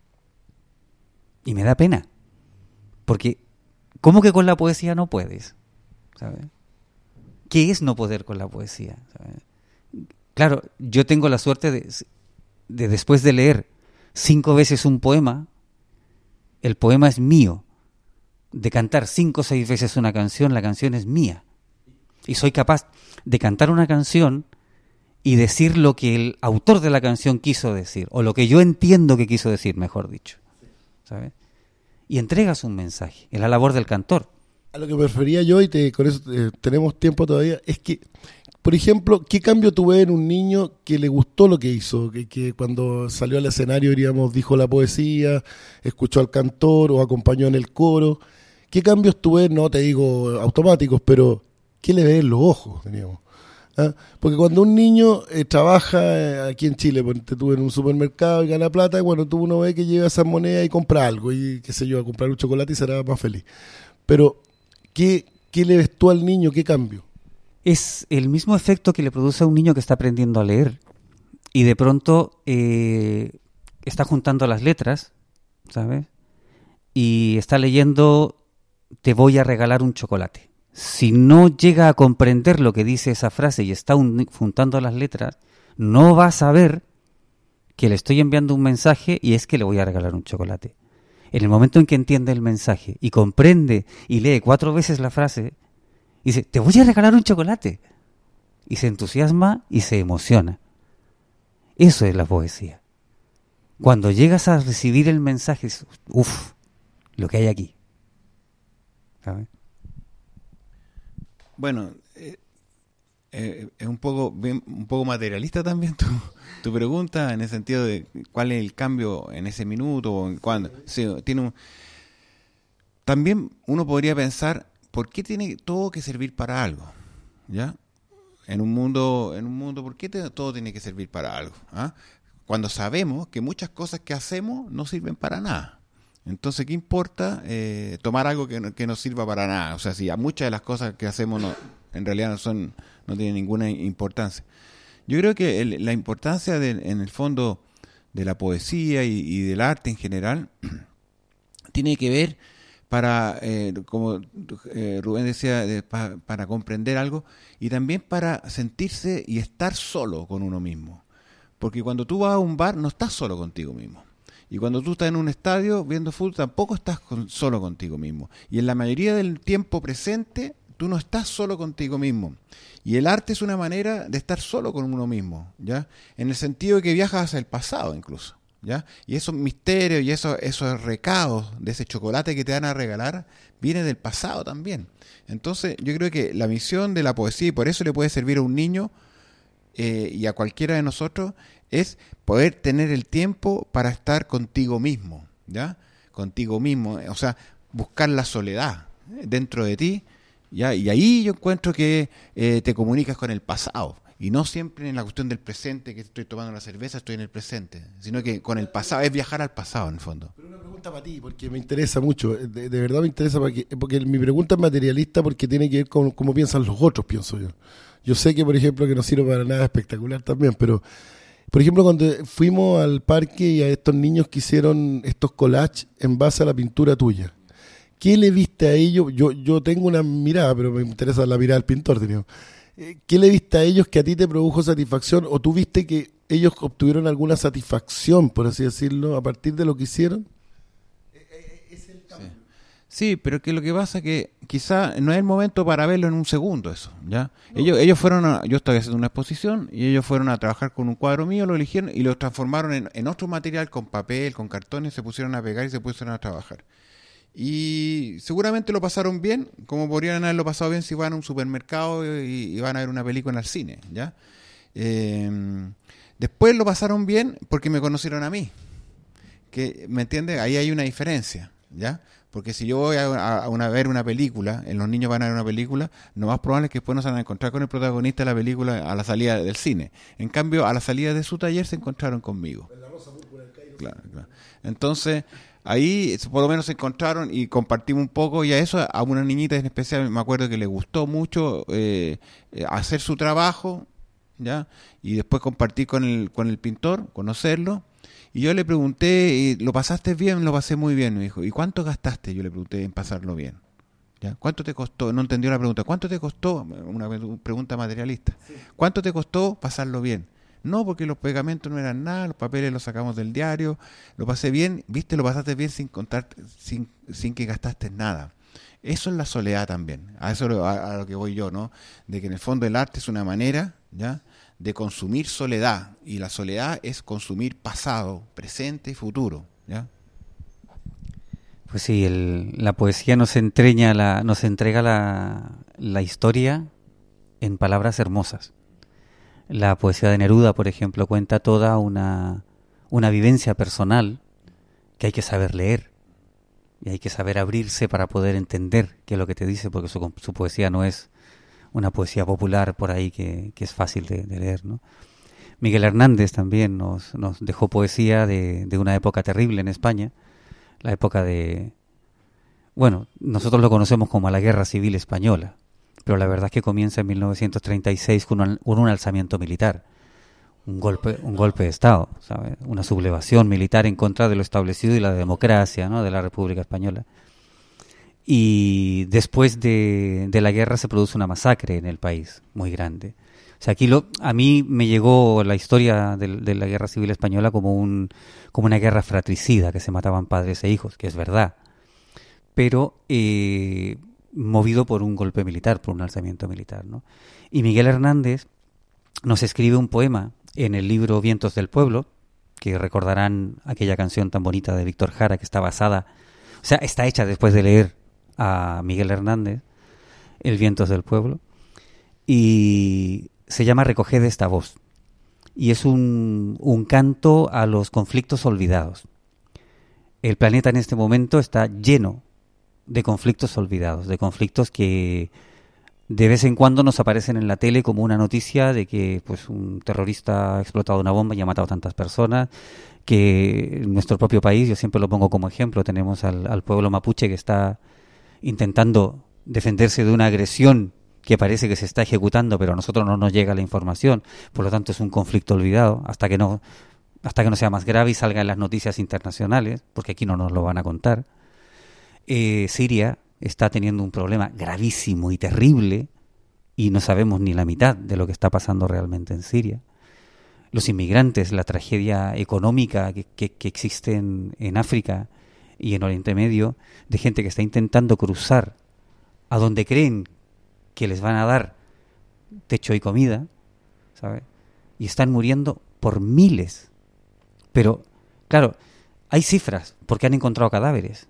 Y me da pena. Porque, ¿cómo que con la poesía no puedes? ¿Sabes? ¿Qué es no poder con la poesía? ¿Sabes? Claro, yo tengo la suerte de, de después de leer cinco veces un poema, el poema es mío. De cantar cinco o seis veces una canción, la canción es mía. Y soy capaz de cantar una canción y decir lo que el autor de la canción quiso decir, o lo que yo entiendo que quiso decir, mejor dicho. ¿Sabes? Y entregas un mensaje, es la labor del cantor. A lo que me refería yo, y te, con eso eh, tenemos tiempo todavía, es que, por ejemplo, ¿qué cambio tú ves en un niño que le gustó lo que hizo? Que, que cuando salió al escenario, diríamos, dijo la poesía, escuchó al cantor o acompañó en el coro. ¿Qué cambios tú ves? No te digo automáticos, pero ¿qué le ves en los ojos? Teníamos? ¿Ah? Porque cuando un niño eh, trabaja eh, aquí en Chile, pues, te tuve en un supermercado y gana plata, y bueno, tú uno ve que lleva esas monedas y compra algo, y qué sé yo, a comprar un chocolate y será más feliz. Pero, ¿qué, qué le ves tú al niño? ¿Qué cambio? Es el mismo efecto que le produce a un niño que está aprendiendo a leer y de pronto eh, está juntando las letras, ¿sabes? Y está leyendo, te voy a regalar un chocolate. Si no llega a comprender lo que dice esa frase y está un, juntando las letras, no va a saber que le estoy enviando un mensaje y es que le voy a regalar un chocolate. En el momento en que entiende el mensaje y comprende y lee cuatro veces la frase, dice, te voy a regalar un chocolate. Y se entusiasma y se emociona. Eso es la poesía. Cuando llegas a recibir el mensaje, uff, lo que hay aquí. ¿Sabes? Bueno, eh, eh, es un poco bien, un poco materialista también tu, tu pregunta, en el sentido de cuál es el cambio en ese minuto o en cuándo. Sí, tiene un... También uno podría pensar, ¿por qué tiene todo que servir para algo? ¿Ya? en un mundo, en un mundo, ¿por qué te, todo tiene que servir para algo? ¿Ah? Cuando sabemos que muchas cosas que hacemos no sirven para nada. Entonces, ¿qué importa eh, tomar algo que no, que no sirva para nada? O sea, si a muchas de las cosas que hacemos no, en realidad no son, no tienen ninguna importancia. Yo creo que el, la importancia de, en el fondo de la poesía y, y del arte en general tiene que ver para, eh, como eh, Rubén decía, de, pa, para comprender algo y también para sentirse y estar solo con uno mismo. Porque cuando tú vas a un bar no estás solo contigo mismo. Y cuando tú estás en un estadio viendo fútbol tampoco estás con, solo contigo mismo. Y en la mayoría del tiempo presente tú no estás solo contigo mismo. Y el arte es una manera de estar solo con uno mismo, ¿ya? En el sentido de que viajas hacia el pasado incluso, ¿ya? Y esos misterios y esos, esos recados de ese chocolate que te van a regalar viene del pasado también. Entonces yo creo que la misión de la poesía, y por eso le puede servir a un niño eh, y a cualquiera de nosotros, es poder tener el tiempo para estar contigo mismo, ¿ya? Contigo mismo, o sea, buscar la soledad dentro de ti, ¿ya? Y ahí yo encuentro que eh, te comunicas con el pasado. Y no siempre en la cuestión del presente, que estoy tomando la cerveza, estoy en el presente, sino que con el pasado, es viajar al pasado en el fondo. Pero una pregunta para ti, porque me interesa mucho, de, de verdad me interesa, porque, porque mi pregunta es materialista porque tiene que ver con cómo piensan los otros, pienso yo. Yo sé que, por ejemplo, que no sirve para nada espectacular también, pero, por ejemplo, cuando fuimos al parque y a estos niños que hicieron estos collages en base a la pintura tuya, ¿qué le viste a ellos? Yo, yo tengo una mirada, pero me interesa la mirada del pintor, digamos. ¿Qué le viste a ellos que a ti te produjo satisfacción? ¿O tú viste que ellos obtuvieron alguna satisfacción, por así decirlo, a partir de lo que hicieron? Es el cambio. Sí. sí, pero que lo que pasa es que quizá no es el momento para verlo en un segundo eso, ¿ya? No. Ellos ellos fueron a, yo estaba haciendo una exposición y ellos fueron a trabajar con un cuadro mío, lo eligieron y lo transformaron en, en otro material, con papel, con cartones, se pusieron a pegar y se pusieron a trabajar. Y seguramente lo pasaron bien, como podrían haberlo pasado bien si van a un supermercado y, y van a ver una película en el cine, ¿ya? Eh, después lo pasaron bien porque me conocieron a mí, que, ¿me entiendes? Ahí hay una diferencia, ¿ya? Porque si yo voy a, a, una, a ver una película, los niños van a ver una película, lo más probable es que después no se van a encontrar con el protagonista de la película a la salida del cine. En cambio, a la salida de su taller se encontraron conmigo. Claro, claro. Entonces, ahí por lo menos se encontraron y compartimos un poco, y a eso, a una niñita en especial, me acuerdo que le gustó mucho eh, hacer su trabajo, ¿ya? Y después compartir con el, con el pintor, conocerlo. Y yo le pregunté, ¿lo pasaste bien? Lo pasé muy bien, me dijo. ¿Y cuánto gastaste? Yo le pregunté en pasarlo bien. ¿Ya? ¿Cuánto te costó? No entendió la pregunta. ¿Cuánto te costó? Una pregunta materialista. Sí. ¿Cuánto te costó pasarlo bien? No, porque los pegamentos no eran nada, los papeles los sacamos del diario, lo pasé bien, viste, lo pasaste bien sin contar, sin, sin que gastaste nada. Eso es la soledad también, a eso a, a lo que voy yo, ¿no? De que en el fondo el arte es una manera, ¿ya?, de consumir soledad, y la soledad es consumir pasado, presente y futuro, ¿ya? Pues sí, el, la poesía nos entreña, la, nos entrega la, la historia en palabras hermosas. La poesía de Neruda, por ejemplo, cuenta toda una, una vivencia personal que hay que saber leer y hay que saber abrirse para poder entender qué es lo que te dice, porque su, su poesía no es una poesía popular por ahí que, que es fácil de, de leer, ¿no? Miguel Hernández también nos, nos dejó poesía de, de una época terrible en España, la época de... Bueno, nosotros lo conocemos como la Guerra Civil Española, pero la verdad es que comienza en mil novecientos treinta y seis con un, un alzamiento militar, un golpe un golpe de Estado, ¿sabes? Una sublevación militar en contra de lo establecido y la democracia, ¿no?, de la República Española. Y después de, de la guerra se produce una masacre en el país, muy grande. O sea, aquí lo, a mí me llegó la historia de, de la Guerra Civil Española como, un, como una guerra fratricida, que se mataban padres e hijos, que es verdad, pero... Eh, movido por un golpe militar, por un alzamiento militar, ¿no? Y Miguel Hernández nos escribe un poema en el libro Vientos del Pueblo, que recordarán aquella canción tan bonita de Víctor Jara, que está basada, o sea, está hecha después de leer a Miguel Hernández, El Vientos del Pueblo, y se llama Recoged esta voz, y es un, un canto a los conflictos olvidados. El planeta en este momento está lleno de conflictos olvidados, de conflictos que de vez en cuando nos aparecen en la tele como una noticia de que pues un terrorista ha explotado una bomba y ha matado a tantas personas, que en nuestro propio país, yo siempre lo pongo como ejemplo, tenemos al, al pueblo mapuche que está intentando defenderse de una agresión que parece que se está ejecutando, pero a nosotros no nos llega la información, por lo tanto es un conflicto olvidado hasta que no hasta que no sea más grave y salga en las noticias internacionales, porque aquí no nos lo van a contar. Eh, Siria está teniendo un problema gravísimo y terrible y no sabemos ni la mitad de lo que está pasando realmente en Siria. Los inmigrantes, la tragedia económica que, que, que existe en, en África y en Oriente Medio, de gente que está intentando cruzar a donde creen que les van a dar techo y comida, ¿sabes? Y están muriendo por miles. Pero, claro, hay cifras porque han encontrado cadáveres.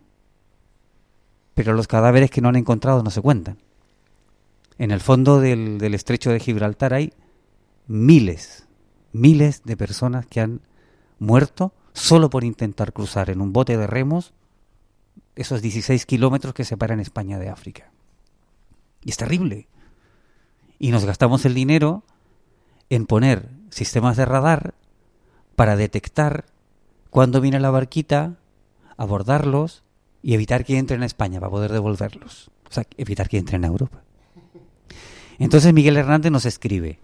Pero los cadáveres que no han encontrado no se cuentan. En el fondo del, del estrecho de Gibraltar hay miles, miles de personas que han muerto solo por intentar cruzar en un bote de remos esos dieciséis kilómetros que separan España de África. Y es terrible. Y nos gastamos el dinero en poner sistemas de radar para detectar cuándo viene la barquita, abordarlos y evitar que entren a España para poder devolverlos. O sea, evitar que entren a Europa. Entonces Miguel Hernández nos escribe,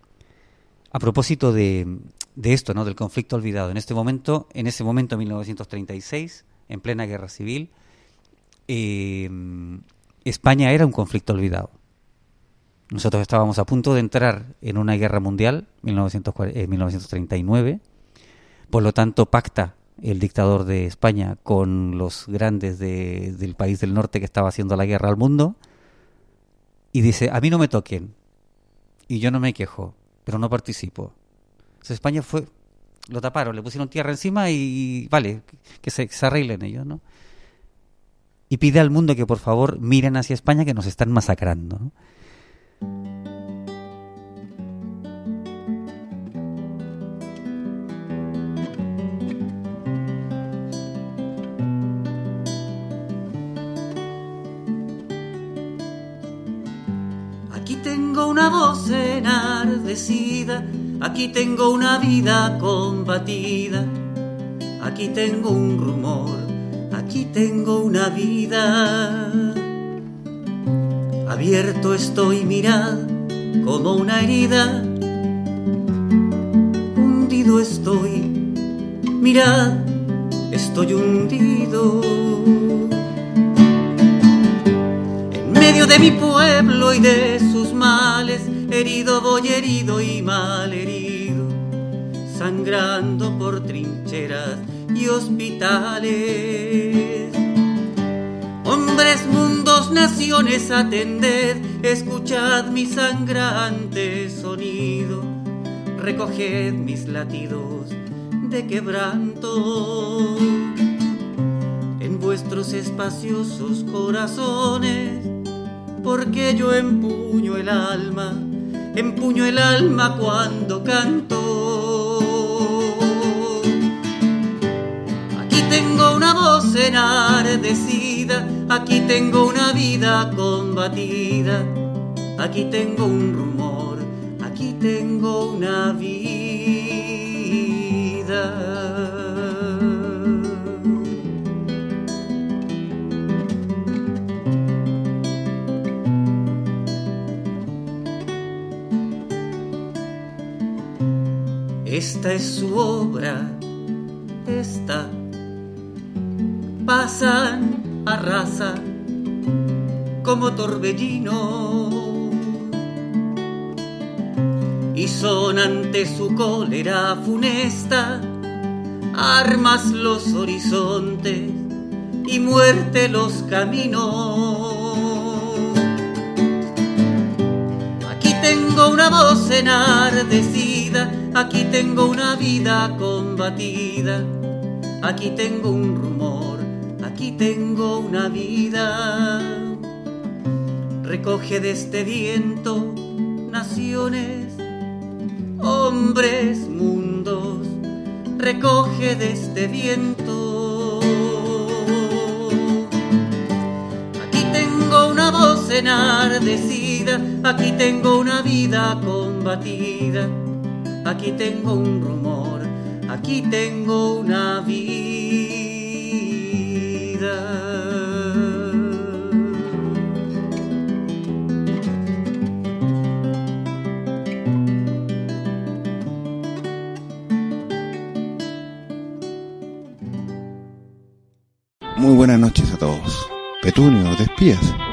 a propósito de, de esto, ¿no? Del conflicto olvidado. En este momento, en ese momento, mil novecientos treinta y seis, en plena guerra civil, eh, España era un conflicto olvidado. Nosotros estábamos a punto de entrar en una guerra mundial, mil novecientos treinta y nueve. Por lo tanto, pacta el dictador de España con los grandes de, del país del norte que estaba haciendo la guerra al mundo y dice, a mí no me toquen y yo no me quejo, pero no participo. Entonces España fue, lo taparon, le pusieron tierra encima y vale, que se, que se arreglen ellos, ¿no? Y pide al mundo que por favor miren hacia España que nos están masacrando, ¿no? Aquí tengo una voz enardecida, aquí tengo una vida combatida, aquí tengo un rumor, aquí tengo una vida. Abierto estoy, mirad, como una herida, hundido estoy, mirad, estoy hundido. En medio de mi pueblo y de sus males, herido voy herido y mal herido, sangrando por trincheras y hospitales. Hombres, mundos, naciones, atended, escuchad mi sangrante sonido, recoged mis latidos de quebranto. En vuestros espaciosos corazones, porque yo empuño el alma, empuño el alma cuando canto. Aquí tengo una voz enardecida, aquí tengo una vida combatida, aquí tengo un rumor, aquí tengo una vida. Esta es su obra, esta. Pasan, arrasa, como torbellino, y son ante su cólera funesta, armas los horizontes y muerte los caminos. Aquí tengo una voz enardecida, aquí tengo una vida combatida, aquí tengo un rumor, aquí tengo una vida. Recoge de este viento naciones, hombres, mundos, recoge de este viento. Aquí tengo una voz enardecida, aquí tengo una vida combatida, aquí tengo un rumor, aquí tengo una vida. Muy buenas noches a todos. Petunio, ¿te espías?